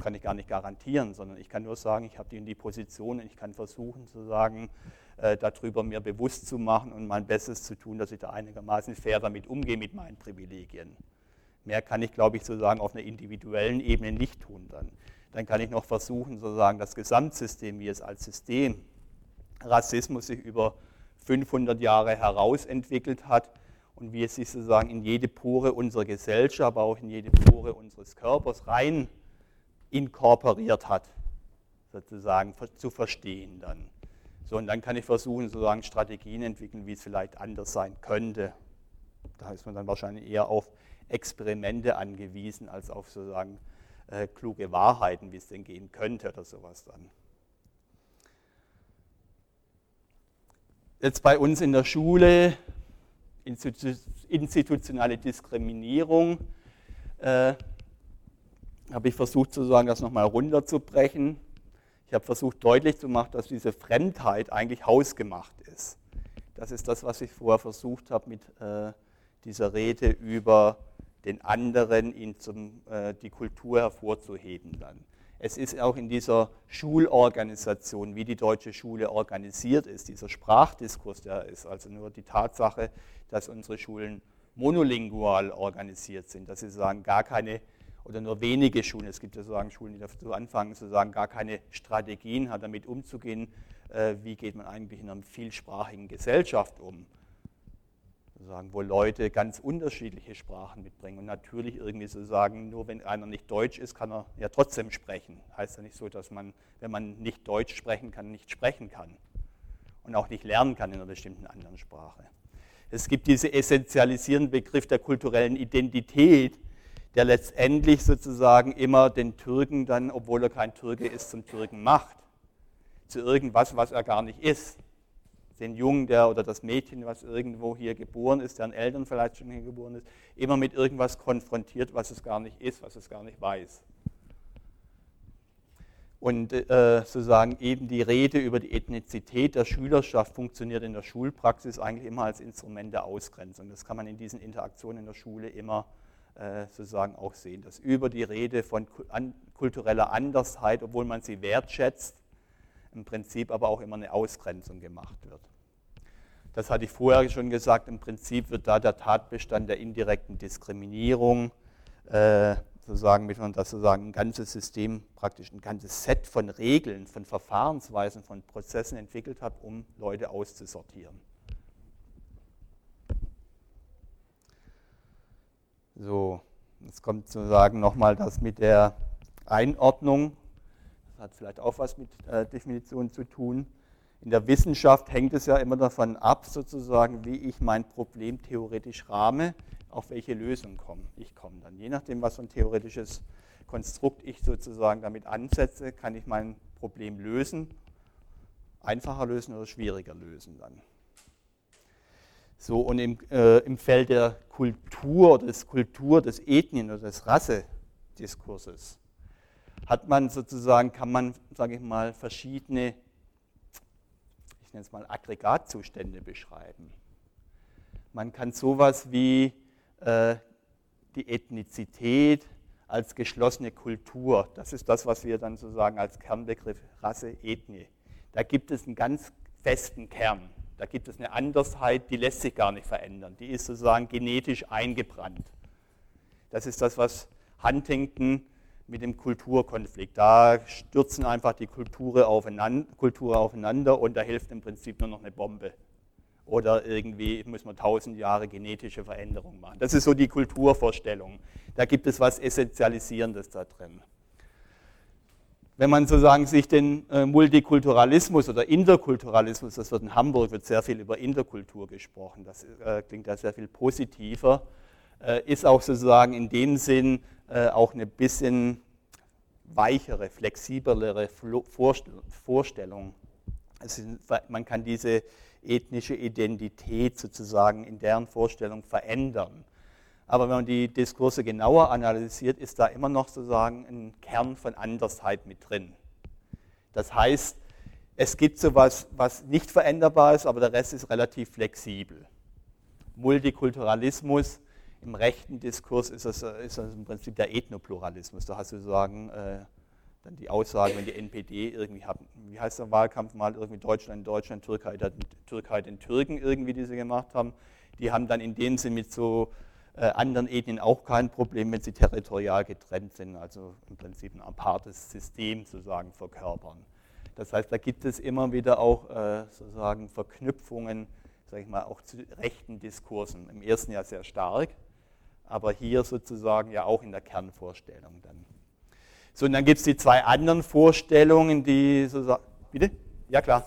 A: kann ich gar nicht garantieren, sondern ich kann nur sagen, ich habe die in die Position und ich kann versuchen zu sagen, äh, darüber mir bewusst zu machen und mein Bestes zu tun, dass ich da einigermaßen fair damit umgehe mit meinen Privilegien. Mehr kann ich, glaube ich, sozusagen auf einer individuellen Ebene nicht tun dann. Dann kann ich noch versuchen, sozusagen das Gesamtsystem, wie es als System Rassismus sich über fünfhundert Jahre herausentwickelt hat und wie es sich sozusagen in jede Pore unserer Gesellschaft, aber auch in jede Pore unseres Körpers rein inkorporiert hat, sozusagen zu verstehen dann. So, und dann kann ich versuchen, sozusagen Strategien entwickeln, wie es vielleicht anders sein könnte. Da ist man dann wahrscheinlich eher auf Experimente angewiesen, als auf sozusagen äh, kluge Wahrheiten, wie es denn gehen könnte oder sowas dann. Jetzt bei uns in der Schule, institutionelle Diskriminierung, äh, habe ich versucht, sozusagen das nochmal runterzubrechen. Ich habe versucht, deutlich zu machen, dass diese Fremdheit eigentlich hausgemacht ist. Das ist das, was ich vorher versucht habe mit äh, dieser Rede über den anderen, ihn zum, äh, die Kultur hervorzuheben dann. Es ist auch in dieser Schulorganisation, wie die deutsche Schule organisiert ist, dieser Sprachdiskurs, der ist, also nur die Tatsache, dass unsere Schulen monolingual organisiert sind, dass sie sagen, gar keine oder nur wenige Schulen, es gibt ja sozusagen Schulen, die dazu anfangen, sozusagen gar keine Strategien hat, damit umzugehen, äh, wie geht man eigentlich in einer vielsprachigen Gesellschaft um. Sozusagen, wo Leute ganz unterschiedliche Sprachen mitbringen und natürlich irgendwie so sagen, nur wenn einer nicht Deutsch ist, kann er ja trotzdem sprechen. Heißt ja nicht so, dass man, wenn man nicht Deutsch sprechen kann, nicht sprechen kann und auch nicht lernen kann in einer bestimmten anderen Sprache. Es gibt diesen essentialisierenden Begriff der kulturellen Identität, der letztendlich sozusagen immer den Türken dann, obwohl er kein Türke ist, zum Türken macht. Zu irgendwas, was er gar nicht ist. Den Jungen, der oder das Mädchen, was irgendwo hier geboren ist, deren Eltern vielleicht schon hier geboren ist, immer mit irgendwas konfrontiert, was es gar nicht ist, was es gar nicht weiß. Und äh, sozusagen eben die Rede über die Ethnizität der Schülerschaft funktioniert in der Schulpraxis eigentlich immer als Instrument der Ausgrenzung. Das kann man in diesen Interaktionen in der Schule immer äh, sozusagen auch sehen, dass über die Rede von an, kultureller Andersheit, obwohl man sie wertschätzt, im Prinzip aber auch immer eine Ausgrenzung gemacht wird. Das hatte ich vorher schon gesagt, im Prinzip wird da der Tatbestand der indirekten Diskriminierung, äh, sozusagen, mit man das sozusagen ein ganzes System, praktisch ein ganzes Set von Regeln, von Verfahrensweisen, von Prozessen entwickelt hat, um Leute auszusortieren. So, jetzt kommt sozusagen nochmal das mit der Einordnung. Das hat vielleicht auch was mit äh, Definition zu tun. In der Wissenschaft hängt es ja immer davon ab, sozusagen, wie ich mein Problem theoretisch rahme, auf welche Lösung komme. ich komme dann. Je nachdem, was für ein theoretisches Konstrukt ich sozusagen damit ansetze, kann ich mein Problem lösen, einfacher lösen oder schwieriger lösen dann. So, und im, äh, im Feld der Kultur, des Kultur, des Ethnien oder des Rassediskurses hat man sozusagen, kann man, sage ich mal, verschiedene, ich nenne es mal Aggregatzustände beschreiben. Man kann sowas wie äh, die Ethnizität als geschlossene Kultur, das ist das, was wir dann sozusagen als Kernbegriff Rasse, Ethnie, da gibt es einen ganz festen Kern. Da gibt es eine Andersheit, die lässt sich gar nicht verändern. Die ist sozusagen genetisch eingebrannt. Das ist das, was Huntington mit dem Kulturkonflikt, da stürzen einfach die Kulturen aufeinander, Kulturen aufeinander und da hilft im Prinzip nur noch eine Bombe. Oder irgendwie muss man tausend Jahre genetische Veränderung machen. Das ist so die Kulturvorstellung. Da gibt es was Essentialisierendes da drin. Wenn man sozusagen sich den äh, Multikulturalismus oder Interkulturalismus, das wird in Hamburg wird sehr viel über Interkultur gesprochen, das äh, klingt ja sehr viel positiver, äh, ist auch sozusagen in dem Sinn äh, auch eine bisschen weichere, flexiblere Vorstellung. Also man kann diese ethnische Identität sozusagen in deren Vorstellung verändern. Aber wenn man die Diskurse genauer analysiert, ist da immer noch sozusagen ein Kern von Andersheit mit drin. Das heißt, es gibt sowas, was nicht veränderbar ist, aber der Rest ist relativ flexibel. Multikulturalismus, im rechten Diskurs ist das, ist das im Prinzip der Ethnopluralismus. Da hast du sozusagen äh, dann die Aussagen, wenn die N P D irgendwie haben, wie heißt der Wahlkampf mal, irgendwie Deutschland, Deutschland, Türkei, Türkei den Türken irgendwie, die sie gemacht haben, die haben dann in dem Sinne mit so äh, anderen Ethnien auch kein Problem, wenn sie territorial getrennt sind, also im Prinzip ein apartes System sozusagen verkörpern. Das heißt, da gibt es immer wieder auch äh, sozusagen Verknüpfungen, sage ich mal, auch zu rechten Diskursen. Im ersten Jahr sehr stark, aber hier sozusagen ja auch in der Kernvorstellung dann. So, und dann gibt es die zwei anderen Vorstellungen, die sozusagen, bitte? Ja, klar.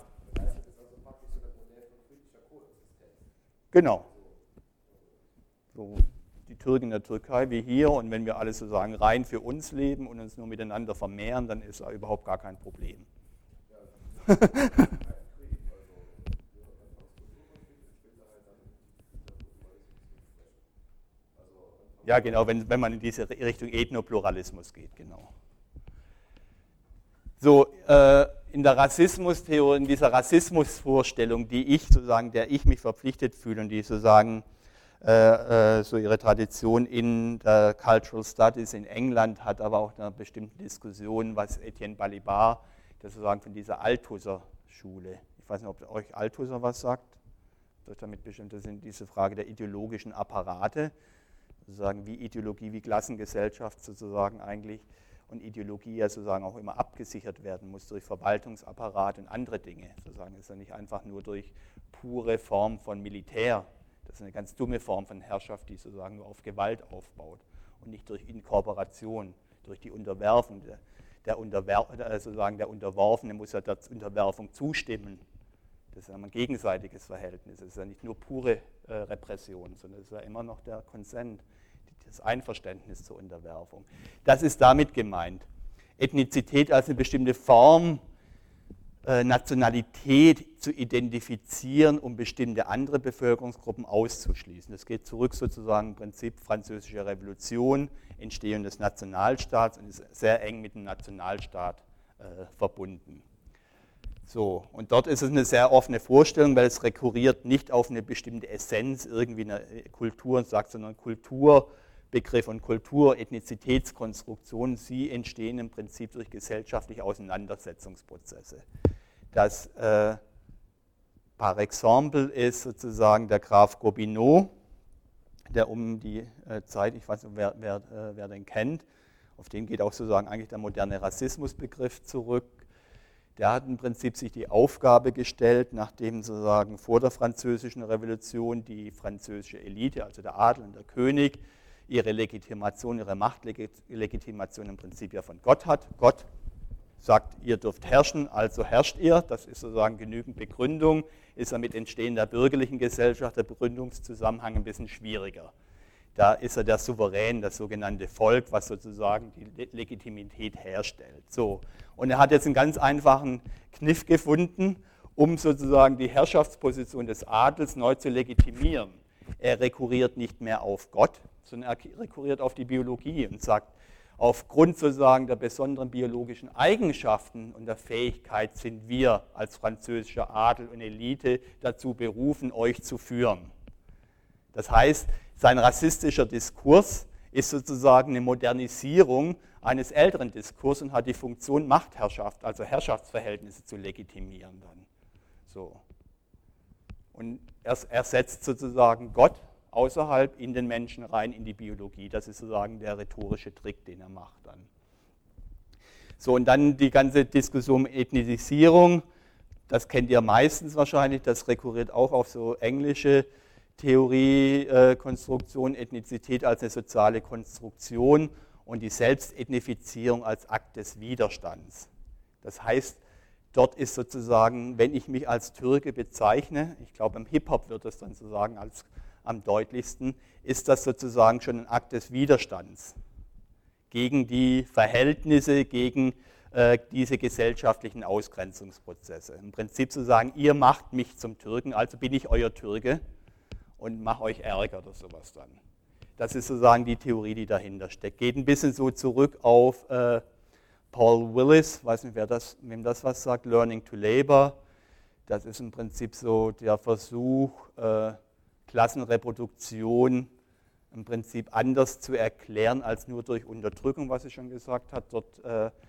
A: Genau. So, die Türken in der Türkei wie hier, und wenn wir alle sozusagen rein für uns leben und uns nur miteinander vermehren, dann ist da überhaupt gar kein Problem. Ja, genau, wenn, wenn man in diese Richtung Ethnopluralismus geht, genau. So, äh, in der Rassismustheorie, in dieser Rassismusvorstellung, die ich sozusagen, der ich mich verpflichtet fühle und die sozusagen äh, äh, so ihre Tradition in der Cultural Studies in England hat, aber auch eine bestimmte Diskussion, was Etienne Balibar, das sozusagen von dieser Althusser Schule, ich weiß nicht, ob euch Althusser was sagt, das damit bestimmt, das sind diese Frage der ideologischen Apparate, sozusagen wie Ideologie, wie Klassengesellschaft sozusagen eigentlich und Ideologie ja sozusagen auch immer abgesichert werden muss durch Verwaltungsapparat und andere Dinge. Sozusagen ist ja nicht einfach nur durch pure Form von Militär. Das ist eine ganz dumme Form von Herrschaft, die sozusagen nur auf Gewalt aufbaut und nicht durch Inkorporation, durch die Unterwerfung. Der, der, Unterwer sozusagen der Unterworfene muss ja der Unterwerfung zustimmen. Das ist ja ein gegenseitiges Verhältnis. Es ist ja nicht nur pure äh, Repression, sondern es ist ja immer noch der Konsent, das Einverständnis zur Unterwerfung. Das ist damit gemeint. Ethnizität als eine bestimmte Form, äh, Nationalität zu identifizieren, um bestimmte andere Bevölkerungsgruppen auszuschließen. Das geht zurück sozusagen im Prinzip Französische Revolution, Entstehung des Nationalstaats und ist sehr eng mit dem Nationalstaat äh, verbunden. So, und dort ist es eine sehr offene Vorstellung, weil es rekurriert nicht auf eine bestimmte Essenz, irgendwie eine Kultur und sagt, sondern Kulturbegriff und Kultur, Ethnizitätskonstruktionen, sie entstehen im Prinzip durch gesellschaftliche Auseinandersetzungsprozesse. Das äh, par exemple ist sozusagen der Graf Gobineau, der um die äh, Zeit, ich weiß nicht, wer, wer, äh, wer den kennt, auf den geht auch sozusagen eigentlich der moderne Rassismusbegriff zurück. Der hat im Prinzip sich die Aufgabe gestellt, nachdem sozusagen vor der Französischen Revolution die französische Elite, also der Adel und der König, ihre Legitimation, ihre Machtlegitimation im Prinzip ja von Gott hat. Gott sagt, ihr dürft herrschen, also herrscht ihr. Das ist sozusagen genügend Begründung. Ist ja mit Entstehen der bürgerlichen Gesellschaft der Begründungszusammenhang ein bisschen schwieriger. Da ist er der Souverän, das sogenannte Volk, was sozusagen die Legitimität herstellt. So. Und er hat jetzt einen ganz einfachen Kniff gefunden, um sozusagen die Herrschaftsposition des Adels neu zu legitimieren. Er rekurriert nicht mehr auf Gott, sondern er rekurriert auf die Biologie und sagt, aufgrund sozusagen der besonderen biologischen Eigenschaften und der Fähigkeit sind wir als französischer Adel und Elite dazu berufen, euch zu führen. Das heißt, sein rassistischer Diskurs ist sozusagen eine Modernisierung eines älteren Diskurses und hat die Funktion, Machtherrschaft, also Herrschaftsverhältnisse zu legitimieren dann. So. Und er, er setzt sozusagen Gott außerhalb in den Menschen rein, in die Biologie. Das ist sozusagen der rhetorische Trick, den er macht dann. So, und dann die ganze Diskussion um Ethnisierung, das kennt ihr meistens wahrscheinlich, das rekurriert auch auf so englische Theorie, äh, Konstruktion, Ethnizität als eine soziale Konstruktion und die Selbstethnifizierung als Akt des Widerstands. Das heißt, dort ist sozusagen, wenn ich mich als Türke bezeichne, ich glaube im Hip-Hop wird das dann sozusagen als am deutlichsten, ist das sozusagen schon ein Akt des Widerstands gegen die Verhältnisse, gegen äh, diese gesellschaftlichen Ausgrenzungsprozesse. Im Prinzip zu sagen, ihr macht mich zum Türken, also bin ich euer Türke und mache euch Ärger oder sowas dann. Das ist sozusagen die Theorie, die dahinter steckt. Geht ein bisschen so zurück auf äh, Paul Willis, weiß nicht, wer das, wem das was sagt, Learning to Labor. Das ist im Prinzip so der Versuch, äh, Klassenreproduktion im Prinzip anders zu erklären als nur durch Unterdrückung, was ich schon gesagt habe. Dort äh,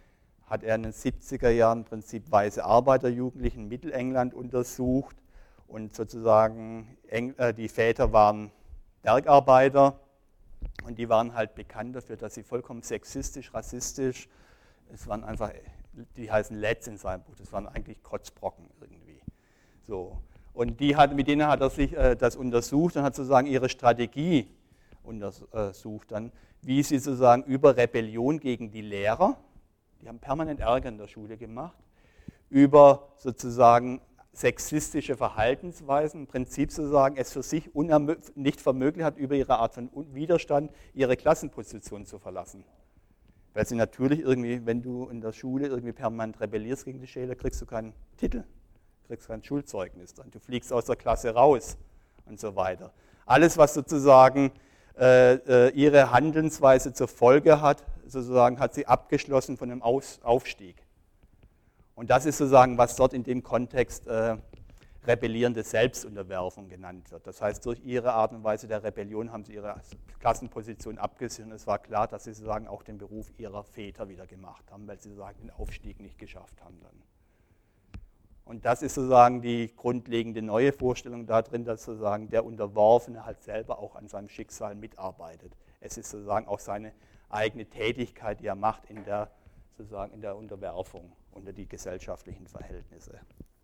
A: hat er in den siebziger Jahren im Prinzip weiße Arbeiterjugendliche in Mittelengland untersucht und sozusagen die Väter waren Bergarbeiter und die waren halt bekannt dafür, dass sie vollkommen sexistisch, rassistisch, es waren einfach, die heißen Lads in seinem Buch, das waren eigentlich Kotzbrocken irgendwie. So. Und die hat, mit denen hat er sich äh, das untersucht und hat sozusagen ihre Strategie untersucht dann, wie sie sozusagen über Rebellion gegen die Lehrer, die haben permanent Ärger in der Schule gemacht, über sozusagen sexistische Verhaltensweisen, im Prinzip sozusagen es für sich nicht vermöglich hat, über ihre Art von Widerstand ihre Klassenposition zu verlassen. Weil sie natürlich irgendwie, wenn du in der Schule irgendwie permanent rebellierst gegen die Schüler, kriegst du keinen Titel, kriegst kein Schulzeugnis, dann du fliegst aus der Klasse raus und so weiter. Alles, was sozusagen äh, ihre Handlungsweise zur Folge hat, sozusagen hat sie abgeschlossen von einem Aus Aufstieg. Und das ist sozusagen, was dort in dem Kontext äh, rebellierende Selbstunterwerfung genannt wird. Das heißt, durch ihre Art und Weise der Rebellion haben sie ihre Klassenposition abgesichert. Es war klar, dass sie sozusagen auch den Beruf ihrer Väter wieder gemacht haben, weil sie sozusagen den Aufstieg nicht geschafft haben dann. Und das ist sozusagen die grundlegende neue Vorstellung darin, dass sozusagen der Unterworfene halt selber auch an seinem Schicksal mitarbeitet. Es ist sozusagen auch seine eigene Tätigkeit, die er macht in der, sozusagen in der Unterwerfung unter die gesellschaftlichen Verhältnisse.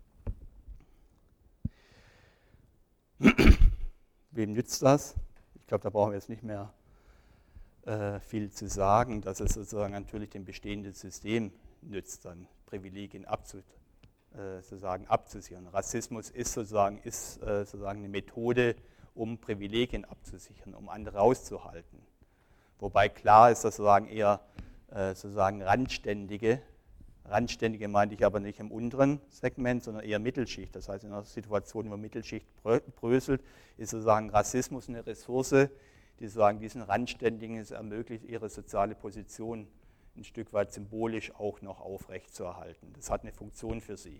A: Wem nützt das? Ich glaube, da brauchen wir jetzt nicht mehr äh, viel zu sagen, dass es sozusagen natürlich dem bestehenden System nützt, dann Privilegien abzu, äh, sozusagen abzusichern. Rassismus ist sozusagen, ist, äh, sozusagen eine Methode, um Privilegien abzusichern, um andere rauszuhalten. Wobei klar ist, dass sozusagen eher äh, sozusagen Randständige, Randständige meinte ich aber nicht im unteren Segment, sondern eher Mittelschicht. Das heißt, in einer Situation, wo Mittelschicht bröselt, ist sozusagen Rassismus eine Ressource, die sozusagen diesen Randständigen es ermöglicht, ihre soziale Position ein Stück weit symbolisch auch noch aufrechtzuerhalten. Das hat eine Funktion für sie.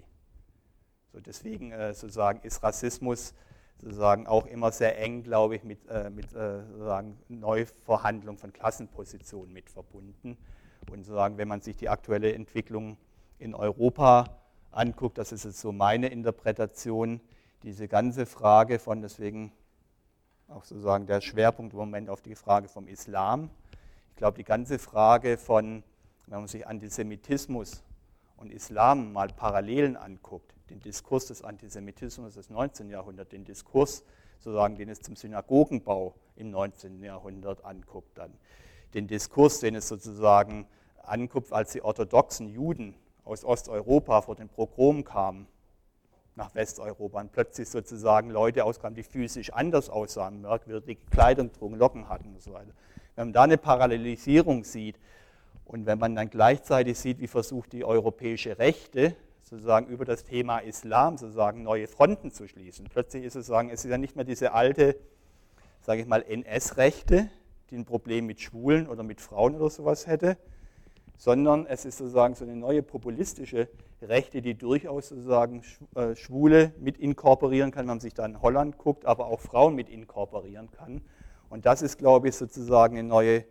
A: So deswegen äh, sozusagen ist Rassismus sozusagen auch immer sehr eng, glaube ich, mit, äh, mit äh, sozusagen Neuverhandlung von Klassenpositionen mit verbunden. Und sozusagen, wenn man sich die aktuelle Entwicklung in Europa anguckt, das ist jetzt so meine Interpretation, diese ganze Frage von, deswegen auch sozusagen der Schwerpunkt im Moment auf die Frage vom Islam. Ich glaube, die ganze Frage von, wenn man sich Antisemitismus und Islam mal Parallelen anguckt, den Diskurs des Antisemitismus des neunzehnten Jahrhunderts, den Diskurs, sozusagen, den es zum Synagogenbau im neunzehnten Jahrhundert anguckt, dann den Diskurs, den es sozusagen anguckt, als die orthodoxen Juden aus Osteuropa vor den Pogrom kamen, nach Westeuropa und plötzlich sozusagen Leute auskamen, die physisch anders aussahen, merkwürdige Kleidung trugen, Locken hatten und so weiter. Wenn man da eine Parallelisierung sieht und wenn man dann gleichzeitig sieht, wie versucht die europäische Rechte sozusagen über das Thema Islam sozusagen neue Fronten zu schließen. Plötzlich ist es sozusagen, es ist ja nicht mehr diese alte, sage ich mal, N S-Rechte, die ein Problem mit Schwulen oder mit Frauen oder sowas hätte, sondern es ist sozusagen so eine neue populistische Rechte, die durchaus sozusagen Schwule mit inkorporieren kann, wenn man sich da in Holland guckt, aber auch Frauen mit inkorporieren kann. Und das ist, glaube ich, sozusagen eine neue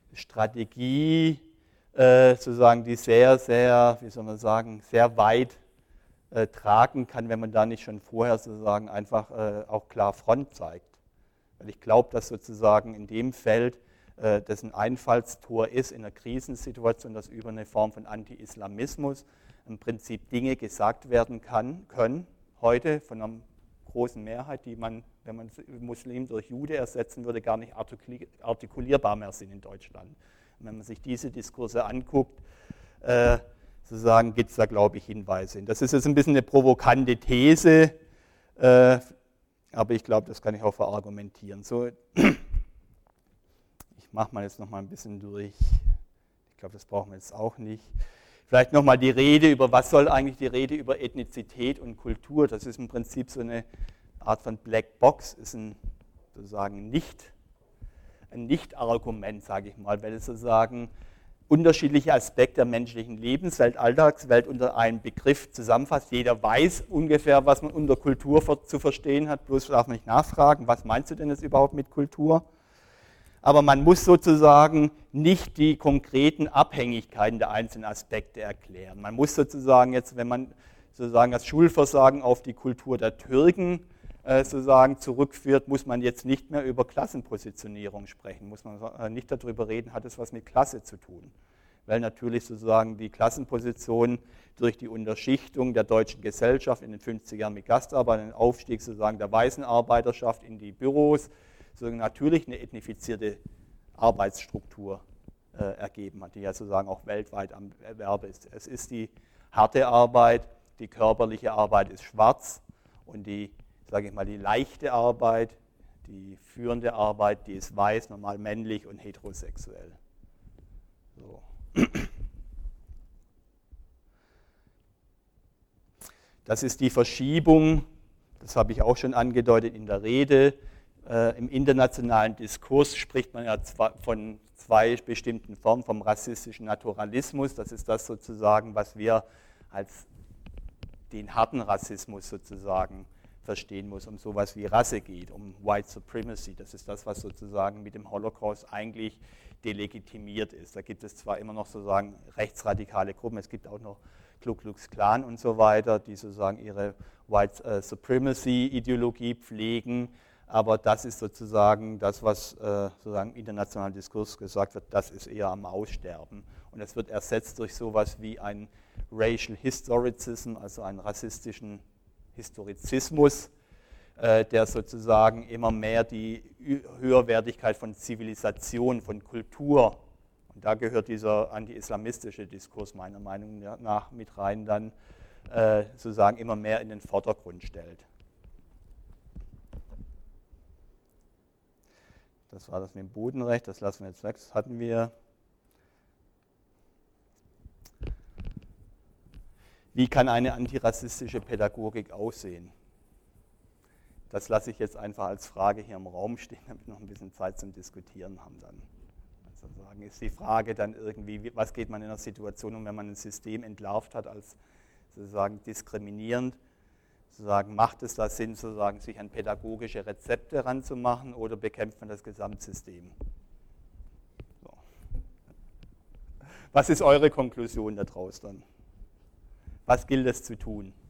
A: Strategie, äh, sozusagen, die sehr, sehr, wie soll man sagen, sehr weit äh, tragen kann, wenn man da nicht schon vorher sozusagen einfach äh, auch klar Front zeigt. Weil ich glaube, dass sozusagen in dem Feld äh, das ein Einfallstor ist in einer Krisensituation, dass über eine Form von Anti-Islamismus im Prinzip Dinge gesagt werden kann, können, heute von einer großen Mehrheit, die man, wenn man Muslim durch Jude ersetzen würde, gar nicht artikulierbar mehr sind in Deutschland. Und wenn man sich diese Diskurse anguckt, äh, sozusagen gibt es da, glaube ich, Hinweise. Das ist jetzt ein bisschen eine provokante These, äh, aber ich glaube, das kann ich auch verargumentieren. So, ich mache mal jetzt noch mal ein bisschen durch. Ich glaube, das brauchen wir jetzt auch nicht. Vielleicht nochmal die Rede über, was soll eigentlich die Rede über Ethnizität und Kultur? Das ist im Prinzip so eine Art von Black Box, ist ein sozusagen nicht, ein Nicht-Argument, sage ich mal, weil es sozusagen unterschiedliche Aspekte der menschlichen Lebenswelt, Alltagswelt unter einen Begriff zusammenfasst. Jeder weiß ungefähr, was man unter Kultur zu verstehen hat, bloß darf man nicht nachfragen, was meinst du denn jetzt überhaupt mit Kultur? aber man muss sozusagen nicht die konkreten Abhängigkeiten der einzelnen Aspekte erklären. Man muss sozusagen jetzt, wenn man sozusagen das Schulversagen auf die Kultur der Türken äh, sozusagen zurückführt, muss man jetzt nicht mehr über Klassenpositionierung sprechen, muss man äh, nicht darüber reden, hat es was mit Klasse zu tun. Weil natürlich sozusagen die Klassenposition durch die Unterschichtung der deutschen Gesellschaft in den fünfziger Jahren mit Gastarbeit, den Aufstieg sozusagen der weißen Arbeiterschaft in die Büros, sozusagen natürlich eine ethnifizierte Arbeitsstruktur äh, ergeben hat, die ja sozusagen auch weltweit am Erwerb ist. Es ist die harte Arbeit, die körperliche Arbeit ist schwarz und die, sage ich mal, die leichte Arbeit, die führende Arbeit, die ist weiß, normal männlich und heterosexuell. So. Das ist die Verschiebung, das habe ich auch schon angedeutet in der Rede. Äh, Im internationalen Diskurs spricht man ja zwei, von zwei bestimmten Formen, vom rassistischen Naturalismus. Das ist das sozusagen, was wir als den harten Rassismus sozusagen verstehen muss, um sowas wie Rasse geht, um White Supremacy. Das ist das, was sozusagen mit dem Holocaust eigentlich delegitimiert ist. Da gibt es zwar immer noch sozusagen rechtsradikale Gruppen, es gibt auch noch Ku Klux Klan und so weiter, die sozusagen ihre White äh, Supremacy-Ideologie pflegen, aber das ist sozusagen das, was äh, sozusagen im internationalen Diskurs gesagt wird, das ist eher am Aussterben. Und es wird ersetzt durch sowas wie ein Racial Historicism, also einen rassistischen Historizismus, äh, der sozusagen immer mehr die Höherwertigkeit von Zivilisation, von Kultur, und da gehört dieser anti-islamistische Diskurs meiner Meinung nach mit rein, dann äh, sozusagen immer mehr in den Vordergrund stellt. Das war das mit dem Bodenrecht, das lassen wir jetzt weg, das hatten wir. Wie kann eine antirassistische Pädagogik aussehen? Das lasse ich jetzt einfach als Frage hier im Raum stehen, damit wir noch ein bisschen Zeit zum Diskutieren haben dann. Also sagen, ist die Frage dann irgendwie, was geht man in einer Situation um, wenn man ein System entlarvt hat als sozusagen diskriminierend? Sozusagen, macht es da Sinn, sozusagen, sich an pädagogische Rezepte ranzumachen oder bekämpft man das Gesamtsystem? So. Was ist eure Konklusion daraus dann? Was gilt es zu tun?